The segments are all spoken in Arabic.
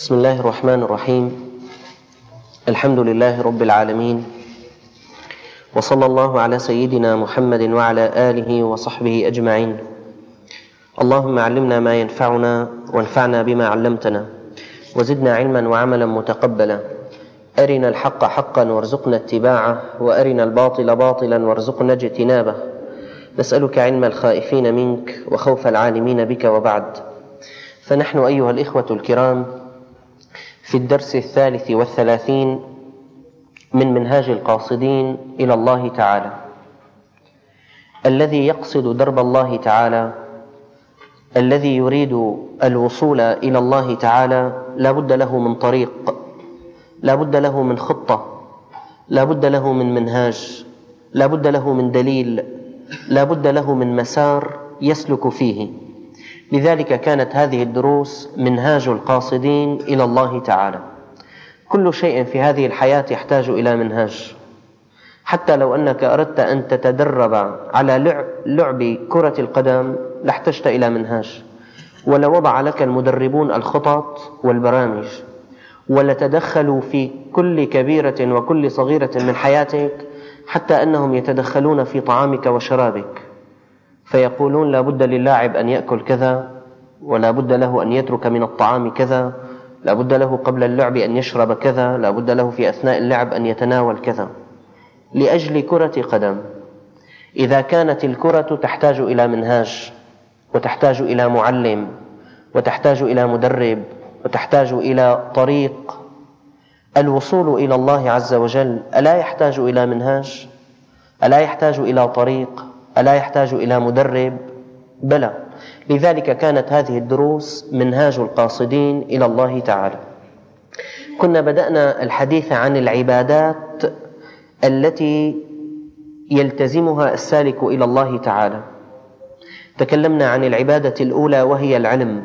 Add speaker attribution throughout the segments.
Speaker 1: بسم الله الرحمن الرحيم. الحمد لله رب العالمين، وصلى الله على سيدنا محمد وعلى آله وصحبه أجمعين. اللهم علمنا ما ينفعنا وانفعنا بما علمتنا، وزدنا علما وعملا متقبلا. أرنا الحق حقا وارزقنا اتباعه، وأرنا الباطل باطلا وارزقنا اجتنابه. نسألك علم الخائفين منك وخوف العالمين بك، وبعد. فنحن أيها الإخوة الكرام في الدرس 33 من منهاج القاصدين إلى الله تعالى. الذي يقصد درب الله تعالى، الذي يريد الوصول إلى الله تعالى، لا بد له من طريق، لا بد له من خطة، لا بد له من منهاج، لا بد له من دليل، لا بد له من مسار يسلك فيه. لذلك كانت هذه الدروس منهاج القاصدين إلى الله تعالى. كل شيء في هذه الحياة يحتاج إلى منهاج. حتى لو أنك أردت أن تتدرب على لعب كرة القدم لاحتجت إلى منهاج، ولوضع لك المدربون الخطط والبرامج، ولتدخلوا في كل كبيرة وكل صغيرة من حياتك، حتى أنهم يتدخلون في طعامك وشرابك، فيقولون لا بد للاعب أن يأكل كذا، ولا بد له أن يترك من الطعام كذا، لا بد له قبل اللعب أن يشرب كذا، لا بد له في أثناء اللعب أن يتناول كذا، لأجل كرة قدم. إذا كانت الكرة تحتاج إلى منهاج، وتحتاج إلى معلم، وتحتاج إلى مدرب، وتحتاج إلى طريق، الوصول إلى الله عز وجل ألا يحتاج إلى منهاج؟ ألا يحتاج إلى طريق؟ ألا يحتاج إلى مدرب؟ بلى. لذلك كانت هذه الدروس منهاج القاصدين إلى الله تعالى. كنا بدأنا الحديث عن العبادات التي يلتزمها السالك إلى الله تعالى. تكلمنا عن العبادة الأولى وهي العلم.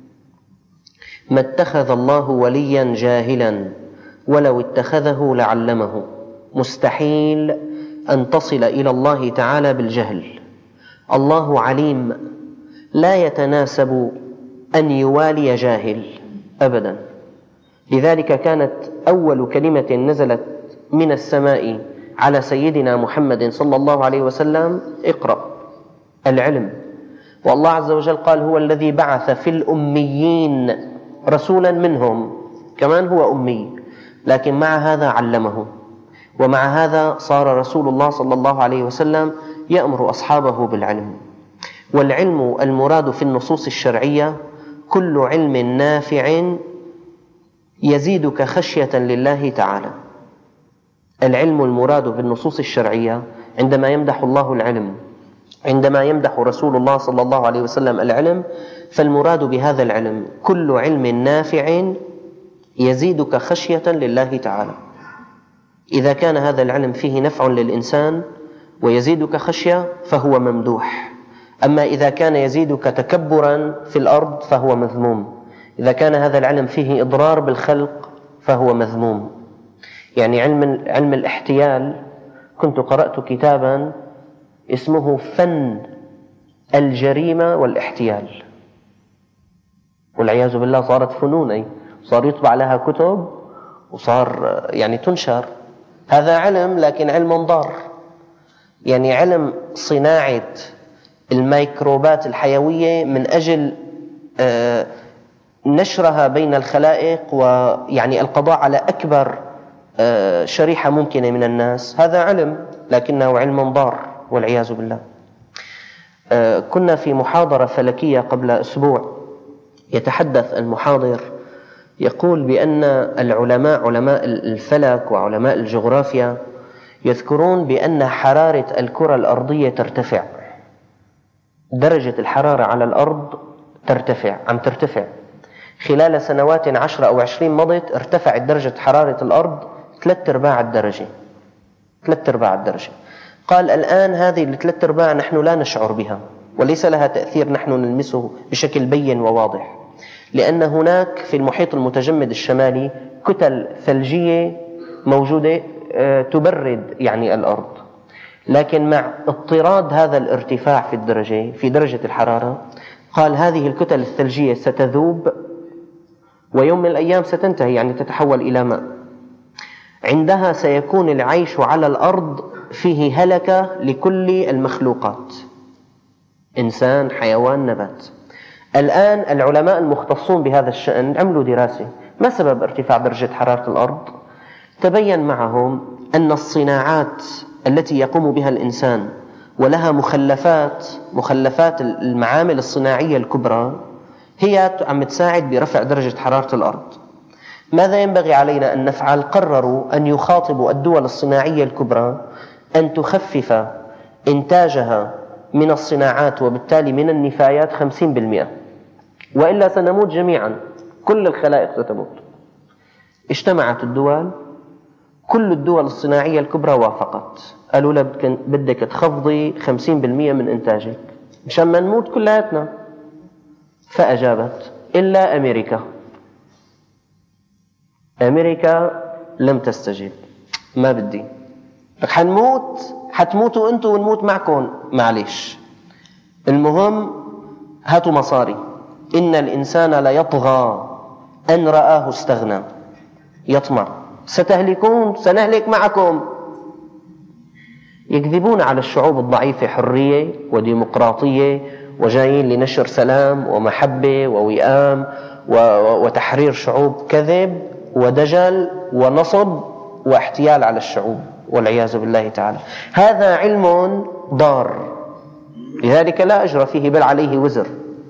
Speaker 1: ما اتخذ الله وليا جاهلا ولو اتخذه لعلمه. مستحيل أن تصل إلى الله تعالى بالجهل. الله عليم، لا يتناسب أن يوالي جاهل أبدا. لذلك كانت أول كلمة نزلت من السماء على سيدنا محمد صلى الله عليه وسلم: اقرأ. العلم. والله عز وجل قال: هو الذي بعث في الأميين رسولا منهم. كمان هو أمي، لكن مع هذا علمه، ومع هذا صار رسول الله صلى الله عليه وسلم يأمر أصحابه بالعلم. والعلم المراد في النصوص الشرعية كل علم نافع يزيدك خشية لله تعالى. العلم المراد بالنصوص الشرعية، عندما يمدح الله العلم، عندما يمدح رسول الله صلى الله عليه وسلم العلم، فالمراد بهذا العلم كل علم نافع يزيدك خشية لله تعالى. إذا كان هذا العلم فيه نفع للإنسان ويزيدك خشية فهو ممدوح. أما إذا كان يزيدك تكبرا في الأرض فهو مذموم. إذا كان هذا العلم فيه إضرار بالخلق فهو مذموم. يعني علم الاحتيال، كنت قرأت كتابا اسمه فن الجريمة والاحتيال، والعياذ بالله صارت فنون، صار يطبع لها كتب وصار يعني تنشر. هذا علم، لكن علم ضار. يعني علم صناعة الميكروبات الحيوية من أجل نشرها بين الخلائق، ويعني القضاء على أكبر شريحة ممكنة من الناس. هذا علم، لكنه علم ضار والعياذ بالله. كنا في محاضرة فلكية قبل أسبوع، يتحدث المحاضر يقول بأن العلماء، علماء الفلك وعلماء الجغرافيا، يذكرون بأن حرارة الكرة الأرضية ترتفع. درجة الحرارة على الأرض عم ترتفع. خلال سنوات 10 أو 20 مضت ارتفعت درجة حرارة الأرض 3/4 الدرجة. 3/4 الدرجة. قال الآن هذه 3/4 نحن لا نشعر بها، وليس لها تأثير نحن نلمسه بشكل بين وواضح، لأن هناك في المحيط المتجمد الشمالي كتل ثلجية موجودة تبرد يعني الأرض. لكن مع اضطراد هذا الارتفاع في درجة الحرارة، قال هذه الكتل الثلجية ستذوب ويوم من الأيام ستنتهي، يعني تتحول إلى ماء. عندها سيكون العيش على الأرض فيه هلكة لكل المخلوقات، إنسان، حيوان، نبات. الآن العلماء المختصون بهذا الشأن عملوا دراسة: ما سبب ارتفاع درجة حرارة الأرض؟ تبين معهم أن الصناعات التي يقوم بها الإنسان ولها مخلفات المعامل الصناعية الكبرى هي عم تساعد برفع درجة حرارة الأرض. ماذا ينبغي علينا أن نفعل؟ قرروا أن يخاطبوا الدول الصناعية الكبرى أن تخفف إنتاجها من الصناعات وبالتالي من النفايات 50%، وإلا سنموت جميعا، كل الخلائق ستموت. اجتمعت الدول، كل الدول الصناعية الكبرى وافقت، قالوا لها بدك تخفضي 50% من إنتاجك مشان ما نموت كلياتنا. فأجابت إلا أمريكا لم تستجب. ما بدي، حتموتوا أنتوا ونموت معكم، معليش، المهم هاتوا مصاري. إن الإنسان ليطغى أن رآه استغنى، يطمع، ستهلكون، سنهلك معكم. يكذبون على الشعوب الضعيفة حرية وديمقراطية، وجايين لنشر سلام ومحبة ووئام وتحرير شعوب. كذب ودجل ونصب واحتيال على الشعوب والعياذ بالله تعالى. هذا علم ضار، لذلك لا أجر فيه بل عليه وزر.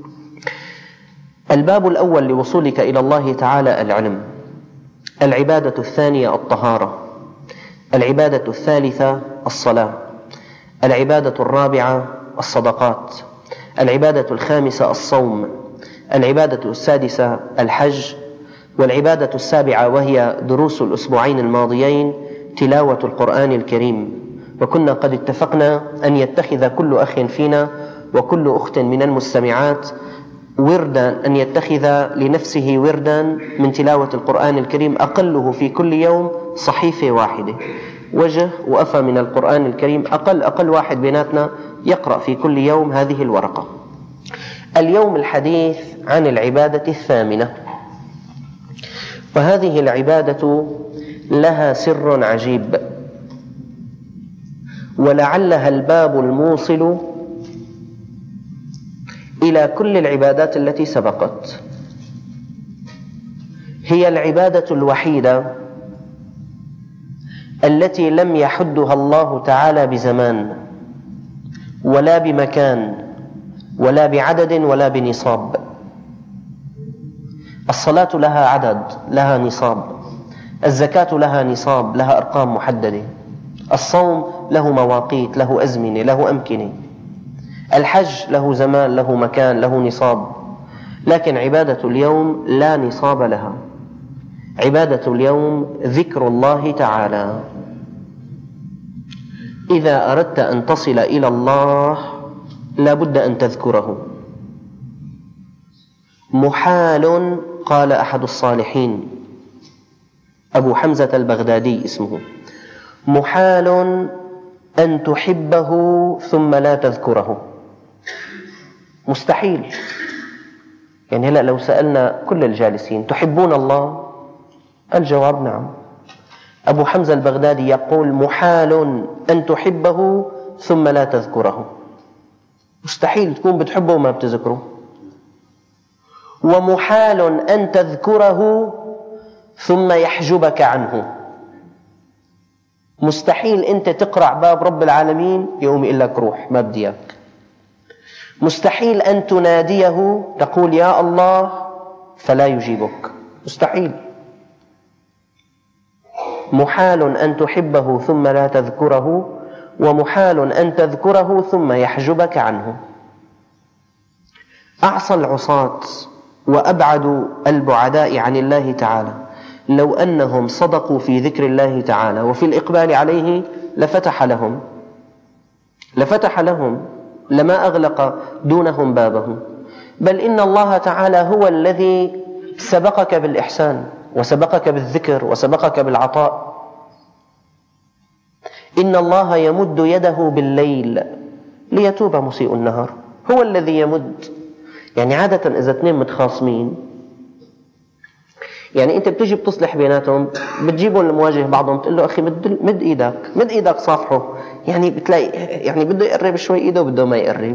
Speaker 1: الباب الأول لوصولك إلى الله تعالى العلم. العبادة الثانية الطهارة. العبادة الثالثة الصلاة. العبادة الرابعة الصدقات. العبادة الخامسة الصوم. العبادة السادسة الحج. والعبادة السابعة وهي دروس الأسبوعين الماضيين تلاوة القرآن الكريم. وكنا قد اتفقنا أن يتخذ كل أخ فينا وكل أخت من المستمعات وردا، أن يتخذ لنفسه وردا من تلاوة القرآن الكريم، أقله في كل يوم صحيفة واحدة، وجه وأفى من القرآن الكريم، أقل واحد بيناتنا يقرأ في كل يوم هذه الورقة. اليوم الحديث عن العبادة الثامنة، وهذه العبادة لها سر عجيب، ولعلها الباب الموصل إلى كل العبادات التي سبقت. هي العبادة الوحيدة التي لم يحدها الله تعالى بزمان ولا بمكان ولا بعدد ولا بنصاب. الصلاة لها عدد، لها نصاب. الزكاة لها نصاب، لها أرقام محددة. الصوم له مواقيت، له أزمنة، له أمكنة. الحج له زمان، له مكان، له نصاب. لكن عبادة اليوم لا نصاب لها. عبادة اليوم ذكر الله تعالى. إذا أردت أن تصل إلى الله لا بد أن تذكره. محال، قال أحد الصالحين أبو حمزة البغدادي اسمه، محال أن تحبه ثم لا تذكره. مستحيل. يعني هلأ لو سألنا كل الجالسين تحبون الله؟ الجواب نعم. أبو حمزة البغدادي يقول محال أن تحبه ثم لا تذكره. مستحيل تكون بتحبه وما بتذكره. ومحال أن تذكره ثم يحجبك عنه. مستحيل أنت تقرأ باب رب العالمين يقوم يقول لك روح ما بدي إياك. مستحيل أن تناديه تقول يا الله فلا يجيبك، مستحيل. محال أن تحبه ثم لا تذكره، ومحال أن تذكره ثم يحجبك عنه. أعصى العصاة وأبعد البعداء عن الله تعالى لو أنهم صدقوا في ذكر الله تعالى وفي الإقبال عليه لفتح لهم لما أغلق دونهم بابه. بل إن الله تعالى هو الذي سبقك بالإحسان وسبقك بالذكر وسبقك بالعطاء. إن الله يمد يده بالليل ليتوب مسيء النهار. هو الذي يمد. يعني عادة إذا اثنين متخاصمين يعني أنت بتجي بتصلح بيناتهم، بتجيبهم المواجه بعضهم، بتقول له أخي مد إيدك صافحه، يعني بتلاقي يعني بده يقرب شوي إيده وبده ما يقرب.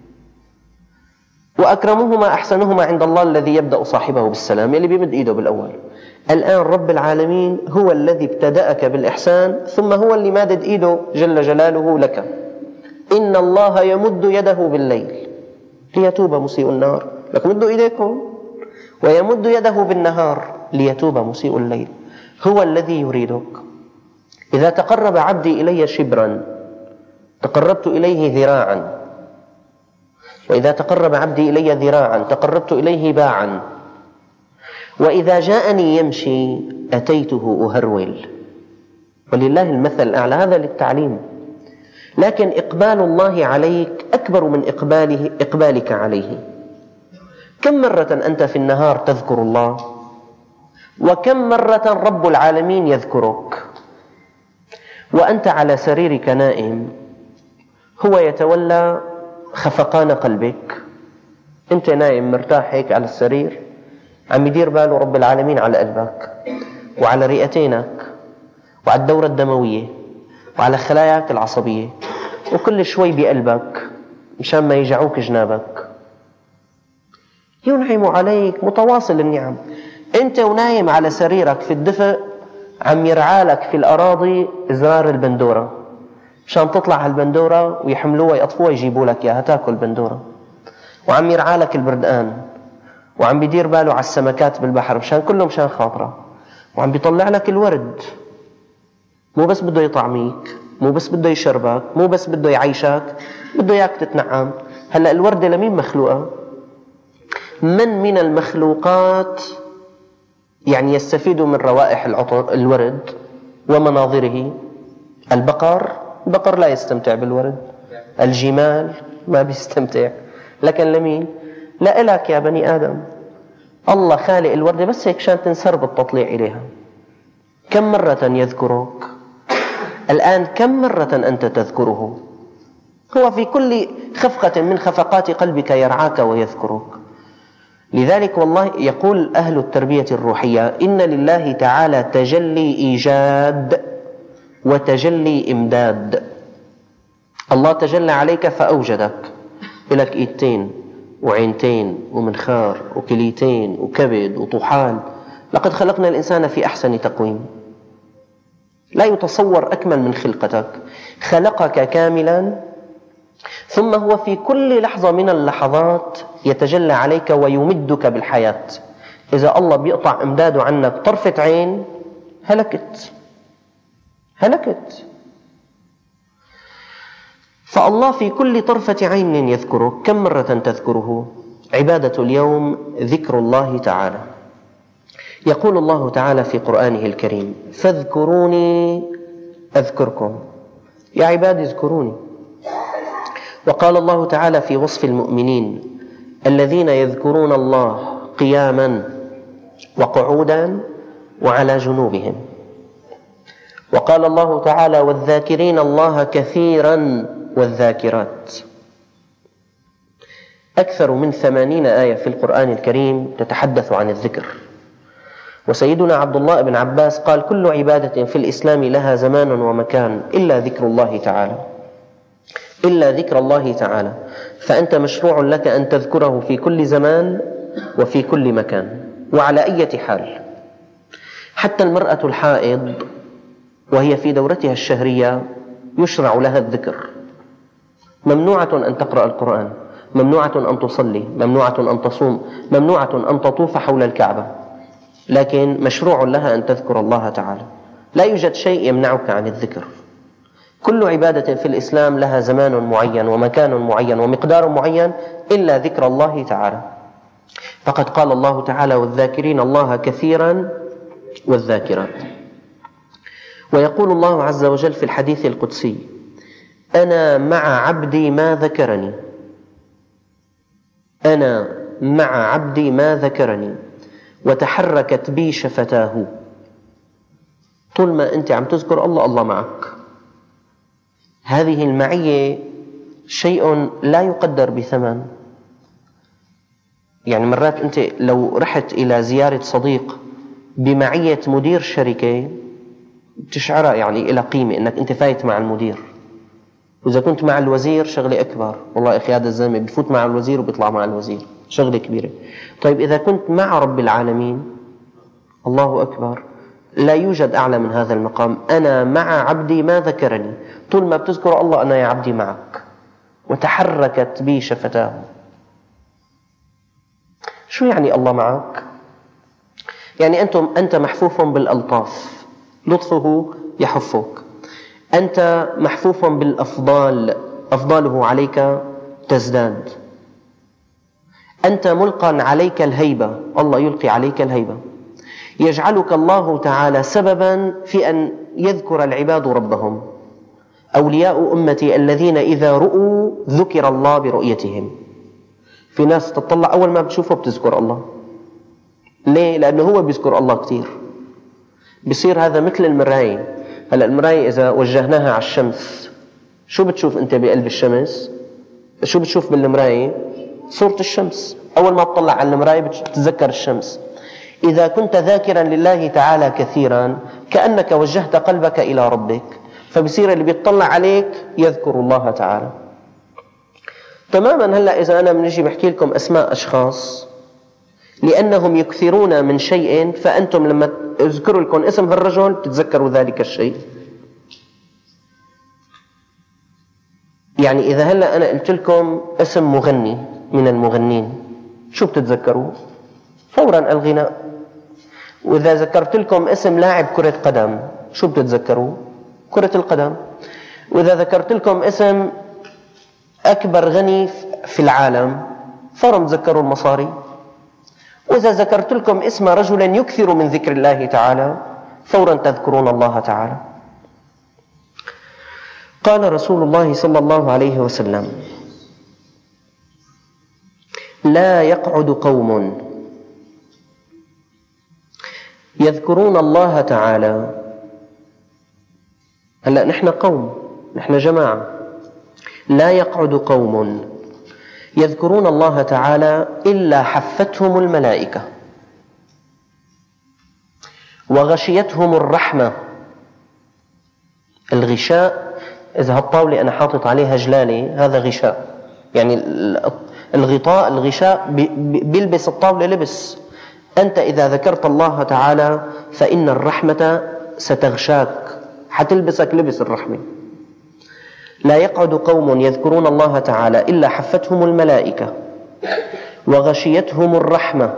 Speaker 1: وأكرمهما أحسنهما عند الله الذي يبدأ صاحبه بالسلام، اللي بيمد إيده بالأول. الآن رب العالمين هو الذي ابتدأك بالإحسان، ثم هو اللي مادد إيده جل جلاله لك. إن الله يمد يده بالليل ليتوب مسيء النهار، لك مدوا إيديكم، ويمد يده بالنهار ليتوب مسيء الليل. هو الذي يريدك. إذا تقرب عبدي إلي شبرا تقربت إليه ذراعا، وإذا تقرب عبدي إلي ذراعا تقربت إليه باعا، وإذا جاءني يمشي أتيته أهرول. ولله المثل الأعلى، هذا للتعليم. لكن إقبال الله عليك أكبر من إقبالك عليه. كم مرة أنت في النهار تذكر الله، وكم مرة رب العالمين يذكرك وأنت على سريرك نائم، هو يتولى خفقان قلبك. أنت نايم مرتاح هيك على السرير، عم يدير باله رب العالمين على قلبك وعلى رئتينك وعلى الدورة الدموية وعلى خلاياك العصبية، وكل شوي بقلبك مشان ما يجعوك جنابك. ينعم عليك متواصل النعم. أنت ونايم على سريرك في الدفء عم يرعالك في الأراضي إزرار البندورة، مشان تطلع هالبندورة ويحملوها يقطفوها يجيبوا لك إياها تاكل بندورة. وعم يرعالك البردقان، وعم بيدير باله على السمكات بالبحر، مشان خاطره. وعم بيطلع لك الورد، مو بس بده يطعميك، مو بس بده يشربك، مو بس بده يعيشك، بده اياك تتنعم. هلأ الوردة لمين مخلوقة؟ من المخلوقات يعني يستفيد من روائح العطر الورد ومناظره؟ البقر لا يستمتع بالورد، الجمال ما بيستمتع. لكن لمين؟ لا إلك يا بني آدم. الله خالق الوردة بس هيك شان تنسرب التطليع إليها. كم مرة يذكرك الآن؟ كم مرة أنت تذكره؟ هو في كل خفقة من خفقات قلبك يرعاك ويذكرك. لذلك والله يقول أهل التربية الروحية: إن لله تعالى تجلي إيجاد وتجلي إمداد. الله تجلى عليك فأوجدك، لك إيدتين وعينتين ومنخار وكليتين وكبد وطحال. لقد خلقنا الإنسان في أحسن تقويم، لا يتصور أكمل من خلقتك. خلقك كاملا، ثم هو في كل لحظة من اللحظات يتجلى عليك ويمدك بالحياة. إذا الله بيقطع إمداده عنك طرفة عين هلكت. فالله في كل طرفة عين يذكرك. كم مرة تذكره؟ عبادة اليوم ذكر الله تعالى. يقول الله تعالى في قرآنه الكريم: فاذكروني أذكركم. يا عبادي اذكروني. وقال الله تعالى في وصف المؤمنين: الذين يذكرون الله قياما وقعودا وعلى جنوبهم. وقال الله تعالى: والذاكرين الله كثيرا والذاكرات. أكثر من 80 آية في القرآن الكريم تتحدث عن الذكر. وسيدنا عبد الله بن عباس قال: كل عبادة في الإسلام لها زمان ومكان إلا ذكر الله تعالى، إلا ذكر الله تعالى. فأنت مشروع لك أن تذكره في كل زمان وفي كل مكان وعلى أي حال. حتى المرأة الحائض وهي في دورتها الشهرية يشرع لها الذكر. ممنوعة أن تقرأ القرآن، ممنوعة أن تصلي، ممنوعة أن تصوم، ممنوعة أن تطوف حول الكعبة، لكن مشروع لها أن تذكر الله تعالى. لا يوجد شيء يمنعك عن الذكر. كل عبادة في الإسلام لها زمان معين ومكان معين ومقدار معين إلا ذكر الله تعالى. فقد قال الله تعالى: والذاكرين الله كثيرا والذاكرات. ويقول الله عز وجل في الحديث القدسي: أنا مع عبدي ما ذكرني، أنا مع عبدي ما ذكرني وتحركت بي شفتاه. طول ما أنت عم تذكر الله، الله معك. هذه المعية شيء لا يقدر بثمن. يعني مرات أنت لو رحت إلى زيارة صديق بمعية مدير شركة تشعرها يعني إلى قيمة إنك أنت فايت مع المدير. وإذا كنت مع الوزير شغلة أكبر، والله أخي هذا الزلمة بفوت مع الوزير وبيطلع مع الوزير، شغلة كبيرة. طيب إذا كنت مع رب العالمين، الله أكبر، لا يوجد أعلى من هذا المقام. أنا مع عبدي ما ذكرني. طول ما بتذكر الله أنا يا عبدي معك، وتحركت بي شفتاه. شو يعني الله معك؟ يعني أنت محفوف بالألطاف، لطفه يحفك. أنت محفوف بالأفضال، أفضاله عليك تزداد. أنت ملقى عليك الهيبة، الله يلقي عليك الهيبة. يجعلك الله تعالى سببا في أن يذكر العباد ربهم. أولياء أمتي الذين إذا رؤوا ذكر الله برؤيتهم. في ناس تطلع أول ما بتشوفه بتذكر الله. ليه؟ لأنه هو بيذكر الله كتير. بيصير هذا مثل المراية. هلأ المراية إذا وجهناها على الشمس، شو بتشوف أنت بقلب الشمس؟ شو بتشوف بالمراية؟ صورة الشمس. أول ما تطلع على المراية بتتذكر الشمس. إذا كنت ذاكرا لله تعالى كثيرا كأنك وجهت قلبك إلى ربك، فبصير اللي بيطلع عليك يذكر الله تعالى تماما. هلأ إذا أنا بنجي بحكي لكم أسماء أشخاص لأنهم يكثرون من شيء، فأنتم لما تذكروا لكم اسم هالرجل تتذكروا ذلك الشيء. يعني إذا هلأ أنا قلت لكم اسم مغني من المغنين، شو بتتذكروا؟ فورا الغناء. وإذا ذكرت لكم اسم لاعب كرة قدم، شو بتتذكروا؟ كرة القدم. وإذا ذكرت لكم اسم أكبر غني في العالم، فورا تذكروا المصاري. وإذا ذكرت لكم اسم رجل يكثر من ذكر الله تعالى، فورا تذكرون الله تعالى. قال رسول الله صلى الله عليه وسلم: لا يقعد قوم يذكرون الله تعالى. هلأ نحن قوم، نحن جماعة. لا يقعد قوم يذكرون الله تعالى إلا حفتهم الملائكة وغشيتهم الرحمة. الغشاء، إذا هالطاولة أنا حاطط عليها جلالة، هذا غشاء. يعني الغطاء، الغشاء بيلبس الطاولة لبس. أنت إذا ذكرت الله تعالى فإن الرحمة ستغشاك، حتلبسك لبس الرحمة. لا يقعد قوم يذكرون الله تعالى إلا حفتهم الملائكة وغشيتهم الرحمة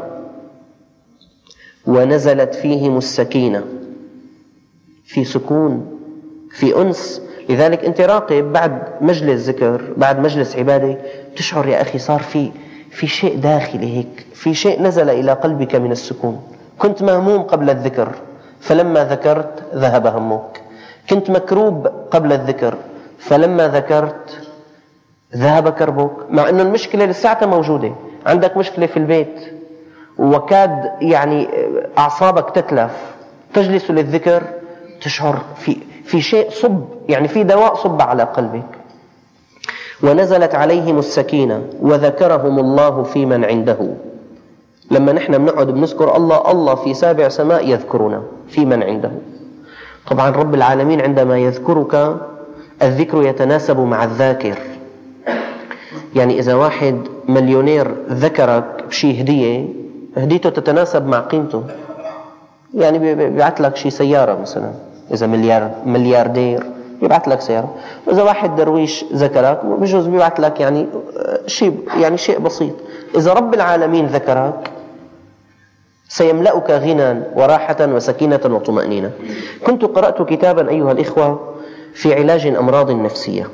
Speaker 1: ونزلت فيهم السكينة. في سكون، في أنس. لذلك أنت راقب بعد مجلس ذكر، بعد مجلس عبادة، تشعر يا أخي صار في شيء داخلي هيك، في شيء نزل إلى قلبك من السكون. كنت مهموم قبل الذكر، فلما ذكرت ذهب همك. كنت مكروب قبل الذكر، فلما ذكرت ذهب كربك. مع أن المشكلة لساعتها موجودة. عندك مشكلة في البيت وكاد يعني أعصابك تتلف، تجلس للذكر تشعر في شيء صب، يعني في دواء صب على قلبك. ونزلت عليهم السكينة وذكرهم الله في من عنده. لما نحن بنقعد بنذكر الله، الله في سابع سماء يذكرنا في من عنده. طبعا رب العالمين عندما يذكرك، الذكر يتناسب مع الذاكر. يعني إذا واحد مليونير ذكرك بشي هدية، هديته تتناسب مع قيمته. يعني بيبعث لك شي سيارة مثلا، إذا ملياردير يبعث لك سيارة. وإذا واحد درويش ذكرك بجوز بيبعث لك يعني شيء بسيط. إذا رب العالمين ذكرك سيملأك غنى وراحة وسكينة وطمأنينة. كنت قرأت كتابا أيها الإخوة في علاج الأمراض النفسية،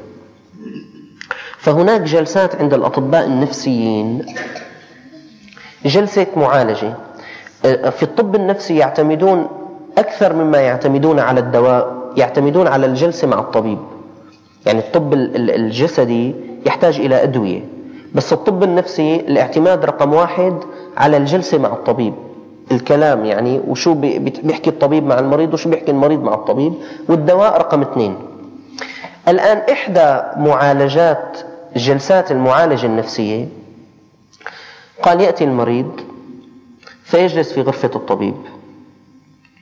Speaker 1: فهناك جلسات عند الأطباء النفسيين، جلسة معالجة. في الطب النفسي يعتمدون أكثر مما يعتمدون على الدواء، يعتمدون على الجلسة مع الطبيب. يعني الطب الجسدي يحتاج إلى أدوية، بس الطب النفسي الاعتماد رقم 1 على الجلسة مع الطبيب. الكلام يعني وشو بيحكي الطبيب مع المريض وشو بيحكي المريض مع الطبيب، والدواء رقم 2. الآن إحدى معالجات جلسات المعالجة النفسية، قال يأتي المريض فيجلس في غرفة الطبيب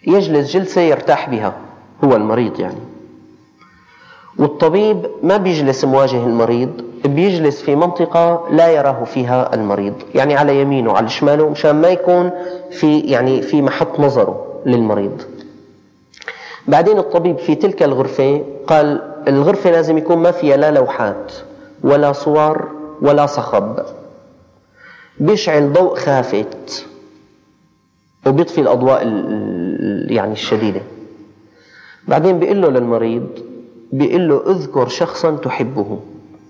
Speaker 1: يجلس جلسة يرتاح بها، هو المريض يعني. والطبيب ما بيجلس مواجه المريض، بيجلس في منطقة لا يراه فيها المريض، يعني على يمينه على شماله، مشان ما يكون في محط نظره للمريض. بعدين الطبيب في تلك الغرفة قال الغرفة لازم يكون ما فيها لا لوحات ولا صور ولا صخب، بيشعل ضوء خافت وبيطفي الأضواء يعني الشديدة. بعدين بيقول له للمريض، بيقول له اذكر شخصا تحبه،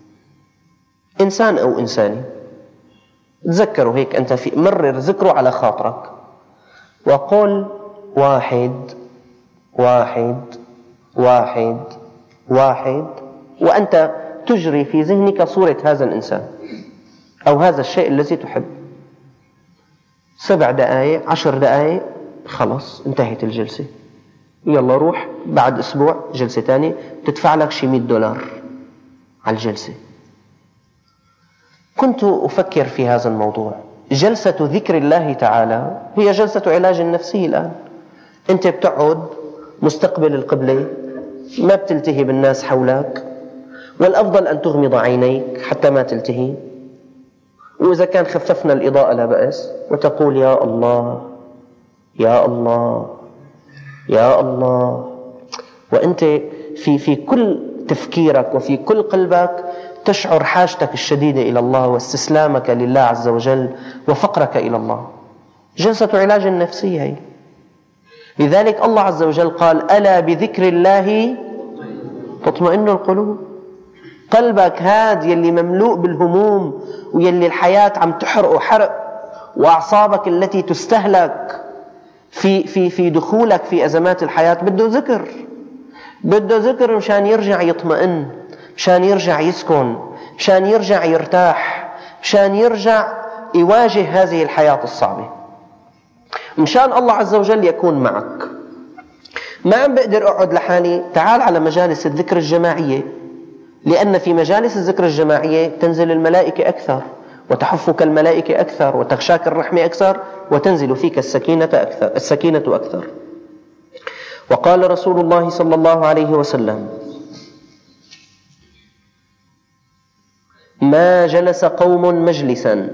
Speaker 1: إنسان أو إنسانة، تذكره هيك أنت، في مرر ذكره على خاطرك، وقل واحد واحد واحد واحد، وأنت تجري في ذهنك صورة هذا الإنسان أو هذا الشيء الذي تحب. 7 دقائق 10 دقائق، خلص انتهت الجلسة. يلا روح بعد أسبوع جلسة تانية، تدفع لك شي $100 على الجلسة. كنت أفكر في هذا الموضوع. جلسة ذكر الله تعالى هي جلسة علاج نفسي. الآن أنت بتقعد مستقبل القبلة، ما بتلتهي بالناس حولك، والأفضل أن تغمض عينيك حتى ما تلتهي، وإذا كان خففنا الإضاءة لا بأس، وتقول يا الله يا الله يا الله، وأنت في كل تفكيرك وفي كل قلبك تشعر حاجتك الشديدة إلى الله واستسلامك لله عز وجل وفقرك إلى الله. جلسة علاج نفسي هي. لذلك الله عز وجل قال ألا بذكر الله تطمئن القلوب. قلبك هاد يلي مملوء بالهموم ويلي الحياة عم تحرقه حرق، وأعصابك التي تستهلك في دخولك في أزمات الحياة، بده ذكر مشان يرجع يطمئن، مشان يرجع يسكن، مشان يرجع يرتاح، مشان يرجع يواجه هذه الحياة الصعبة، مشان الله عز وجل يكون معك. ما عم بقدر أقعد لحالي، تعال على مجالس الذكر الجماعية، لأن في مجالس الذكر الجماعية تنزل الملائكة أكثر، وتحفك الملائكة أكثر، وتغشاك الرحمة أكثر، وتنزل فيك السكينة أكثر. وقال رسول الله صلى الله عليه وسلم ما جلس قوم مجلسا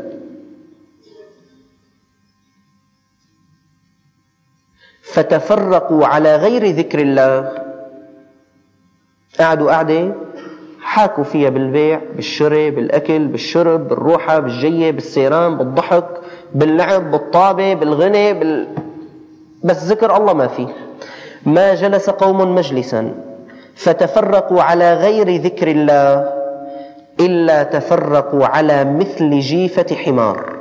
Speaker 1: فتفرقوا على غير ذكر الله، قعدوا قعدة حاكوا فيها بالبيع بالشراء بالأكل بالشرب بالروحة بالجية بالسيران بالضحك باللعب بالطابة بالغنى بس ذكر الله ما فيه. ما جلس قوم مجلسا فتفرقوا على غير ذكر الله إلا تفرقوا على مثل جيفة حمار،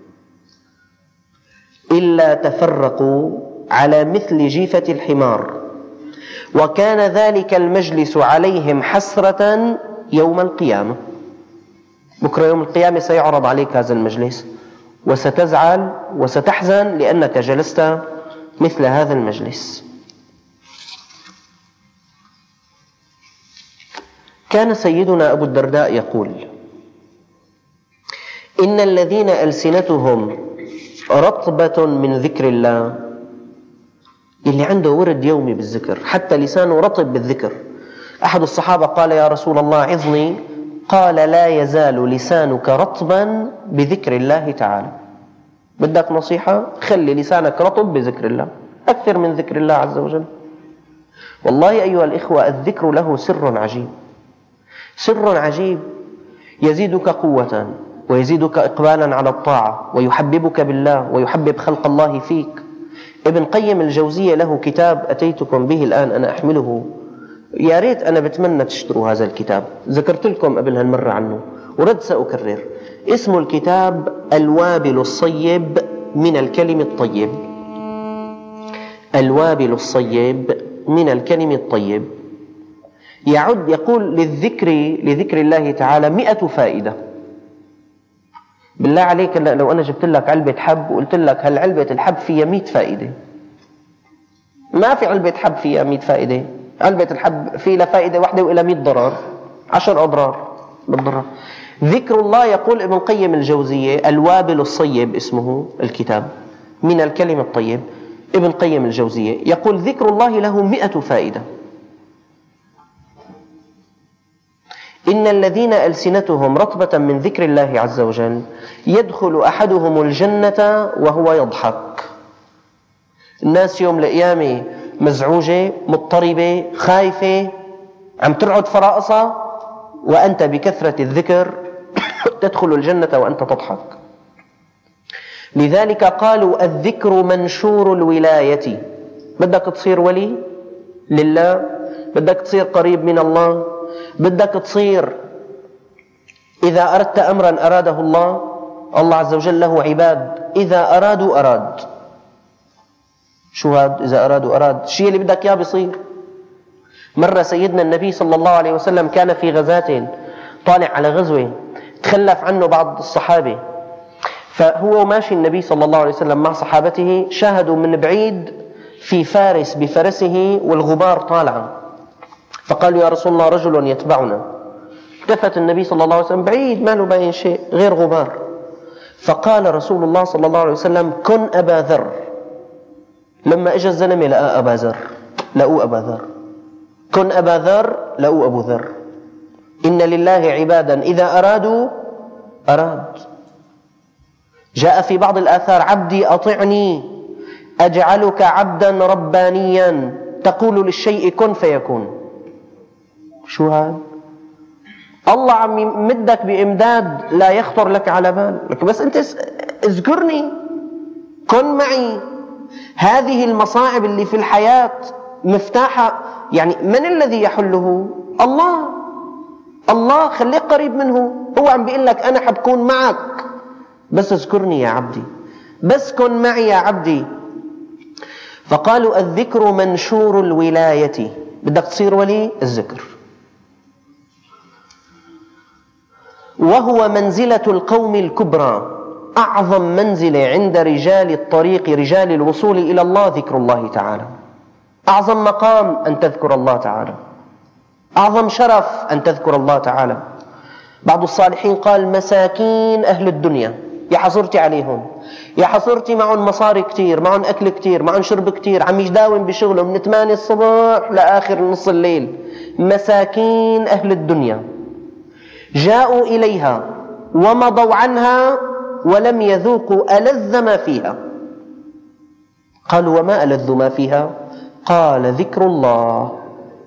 Speaker 1: إلا تفرقوا على مثل جيفة الحمار، وكان ذلك المجلس عليهم حسرة يوم القيامة. بكرة يوم القيامة سيعرض عليك هذا المجلس، وستزعل وستحزن لأنك جلست مثل هذا المجلس. كان سيدنا أبو الدرداء يقول إن الذين ألسنتهم رطبة من ذكر الله، اللي عنده ورد يومي بالذكر، حتى لسانه رطب بالذكر. أحد الصحابة قال يا رسول الله عظني، قال لا يزال لسانك رطبا بذكر الله تعالى. بدك نصيحة؟ خلي لسانك رطب بذكر الله أكثر من ذكر الله عز وجل. والله أيها الإخوة الذكر له سر عجيب، سر عجيب يزيدك قوة ويزيدك إقبالا على الطاعة ويحببك بالله ويحبب خلق الله فيك. ابن قيم الجوزية له كتاب أتيتكم به الآن أنا أحمله، يا ريت أنا بتمنى تشتروا هذا الكتاب، ذكرت لكم قبل هالمرة عنه ورد سأكرر. اسم الكتاب الوابل الصيب من الكلم الطيب. الوابل الصيب من الكلم الطيب. يقول لذكر الله تعالى 100 فائدة. بالله عليك لو أنا جبت لك علبة حب وقلت لك هالعلبة الحب فيها 100 فائدة، ما في علبة حب فيها 100 فائدة. علبة الحب فيها فائدة واحدة وإلى 100 ضرر، 10 أضرار بالضرر. ذكر الله يقول ابن قيم الجوزية الوابل الصيب اسمه الكتاب من الكلم الطيب. ابن قيم الجوزية يقول ذكر الله له 100 فائدة. إن الذين ألسنتهم رطبة من ذكر الله عز وجل يدخل أحدهم الجنة وهو يضحك. الناس يوم القيامة مزعوجة مضطربة خايفة عم ترعد فرائصها، وأنت بكثرة الذكر تدخل الجنة وأنت تضحك. لذلك قالوا الذكر منشور الولاية. بدك تصير ولي لله، بدك تصير قريب من الله، بدك تصير إذا أردت أمرا أراده الله. الله عز وجل له عباد إذا أرادوا أراد. شو هاد إذا أرادوا أراد؟ الشيء اللي بدك إياه بيصير. مرة سيدنا النبي صلى الله عليه وسلم كان في غزاة، طالع على غزوة، تخلف عنه بعض الصحابة، فهو ماشي النبي صلى الله عليه وسلم مع صحابته، شاهدوا من بعيد في فارس بفرسه والغبار طالع، فقالوا يا رسول الله رجل يتبعنا. التفت النبي صلى الله عليه وسلم بعيد ما له باين شيء غير غبار، فقال رسول الله صلى الله عليه وسلم كن أبا ذر. لما اجى الزلمة لقى أبا ذر، لقوا أبا ذر، كن أبا ذر لقوا أبو ذر. إن لله عبادا إذا أرادوا أراد. جاء في بعض الآثار عبدي أطعني أجعلك عبدا ربانيا تقول للشيء كن فيكون. شو هذا؟ الله عم يمدك بإمداد لا يخطر لك على بال، بس أنت اذكرني، كن معي. هذه المصاعب اللي في الحياة مفتاحة، يعني من الذي يحله؟ الله. الله خليك قريب منه، هو عم بيقول لك أنا حبكون معك، بس اذكرني يا عبدي، بس كن معي يا عبدي. فقالوا الذكر منشور الولاية. بدك تصير ولي؟ الذكر. وهو منزلة القوم الكبرى، أعظم منزلة عند رجال الطريق، رجال الوصول إلى الله، ذكر الله تعالى. أعظم مقام أن تذكر الله تعالى، أعظم شرف أن تذكر الله تعالى. بعض الصالحين قال مساكين أهل الدنيا، يا حصرتي عليهم، يا حصرتي معهم مصاري كتير، معهم أكل كتير، معهم شرب كتير، عم يداوم بشغله من 8 الصبح لآخر نص الليل. مساكين أهل الدنيا جاءوا إليها ومضوا عنها ولم يذوقوا ألذ ما فيها. قالوا وما ألذ ما فيها؟ قال ذكر الله.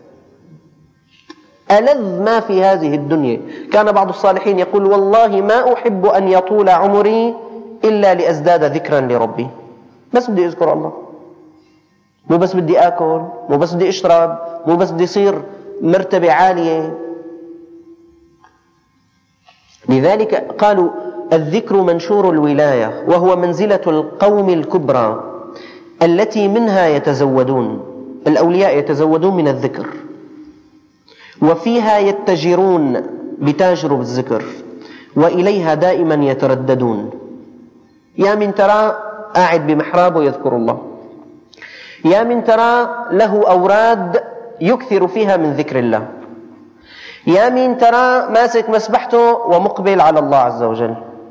Speaker 1: ألذ ما في هذه الدنيا. كان بعض الصالحين يقول والله ما أحب أن يطول عمري إلا لأزداد ذكرا لربي. بس بدي أذكر الله، مو بس بدي آكل، مو بس بدي أشرب، مو بس بدي يصير مرتبة عالية. لذلك قالوا الذكر منشور الولاية، وهو منزلة القوم الكبرى التي منها يتزودون. الأولياء يتزودون من الذكر، وفيها يتجرون بتاجروا بالذكر، وإليها دائما يترددون. يا من ترى قاعد بمحرابه يذكر الله، يا من ترى له أوراد يكثر فيها من ذكر الله، يا من ترى ماسك مسبحته ومقبل على الله عز وجل.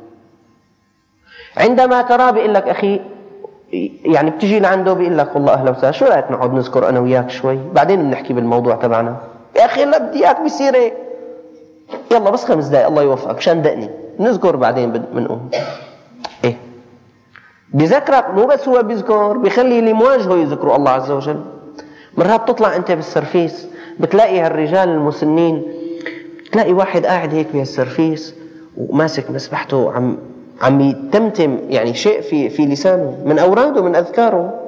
Speaker 1: عندما ترى بيقول لك أخي، يعني بتجي لعنده بيقول لك والله أهلا وسهلا، شو رأيك نقعد نذكر أنا وياك شوي بعدين بنحكي بالموضوع تبعنا. يا أخي لا بدي إياك بسيرة، يلا بس 5 دقائق الله يوفقك شان دقني نذكر بعدين بنقوم. إيه بذكرك، مو بس هو بيذكر، بيخلي اللي مواجهه يذكروا الله عز وجل. مرات بتطلع أنت بالسرفيس بتلاقي هالرجال المسنين، تلاقي واحد قاعد هيك بهالسرفيس وماسك مسبحته عم يتمتم يعني شيء في لسانه من أوراده من أذكاره.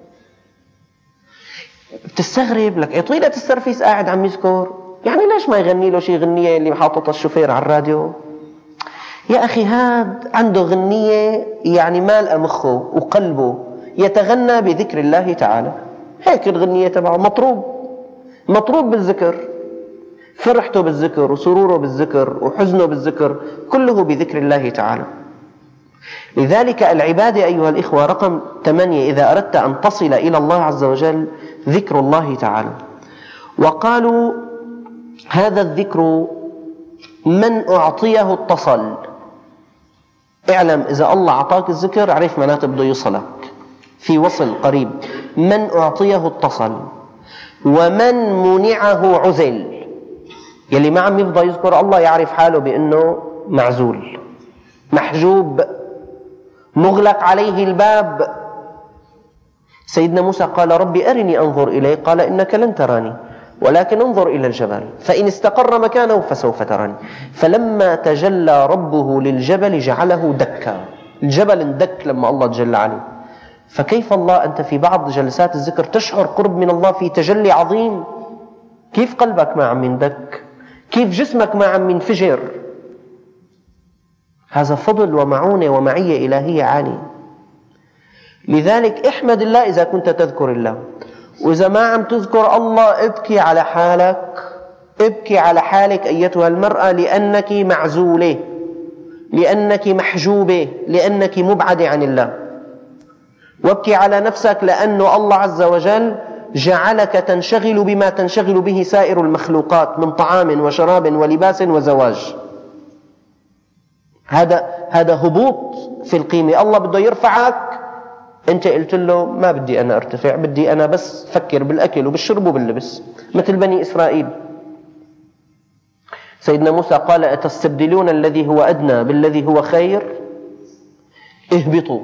Speaker 1: بتستغرب لك ايه طويلة السرفيس قاعد عم يذكر، يعني ليش ما يغني له شي غنية اللي محاططة الشوفير على الراديو؟ يا أخي هاد عنده غنية يعني مالأ مخه وقلبه يتغنى بذكر الله تعالى. هيك الغنية تبعه مطروب بالذكر، فرحته بالذكر وسروره بالذكر وحزنه بالذكر، كله بذكر الله تعالى. لذلك العبادة أيها الإخوة رقم 8 إذا أردت أن تصل إلى الله عز وجل ذكر الله تعالى. وقالوا هذا الذكر من أعطيه اتصل. اعلم إذا الله أعطاك الذكر عرف معناته بده يصلك. في وصل قريب. من أعطيه اتصل، ومن منعه عزل. يلي ما عم يفضى يذكر الله يعرف حاله بأنه معزول، محجوب، مغلق عليه الباب. سيدنا موسى قال ربي أرني أنظر إليه، قال إنك لن تراني ولكن انظر إلى الجبل فإن استقر مكانه فسوف تراني. فلما تجلى ربه للجبل جعله دكا، الجبل اندك لما الله تجلى عليه. فكيف الله أنت في بعض جلسات الذكر تشعر قرب من الله في تجلي عظيم، كيف قلبك ما عم يندك، كيف جسمك ما عم ينفجر. هذا فضل ومعونة ومعية إلهية عالية. لذلك احمد الله إذا كنت تذكر الله، وإذا ما عم تذكر الله ابكي على حالك، ابكي على حالك أيتها المرأة، لأنك معزولة، لأنك محجوبة، لأنك مبعدة عن الله. وابكي على نفسك لأن الله عز وجل جعلك تنشغل بما تنشغل به سائر المخلوقات من طعام وشراب ولباس وزواج. هذا هبوط في القيمة. الله بده يرفعك، أنت قلت له ما بدي أنا أرتفع، بدي أنا بس فكر بالأكل وبالشرب وباللبس مثل بني إسرائيل. سيدنا موسى قال أتستبدلون الذي هو أدنى بالذي هو خير، اهبطوا.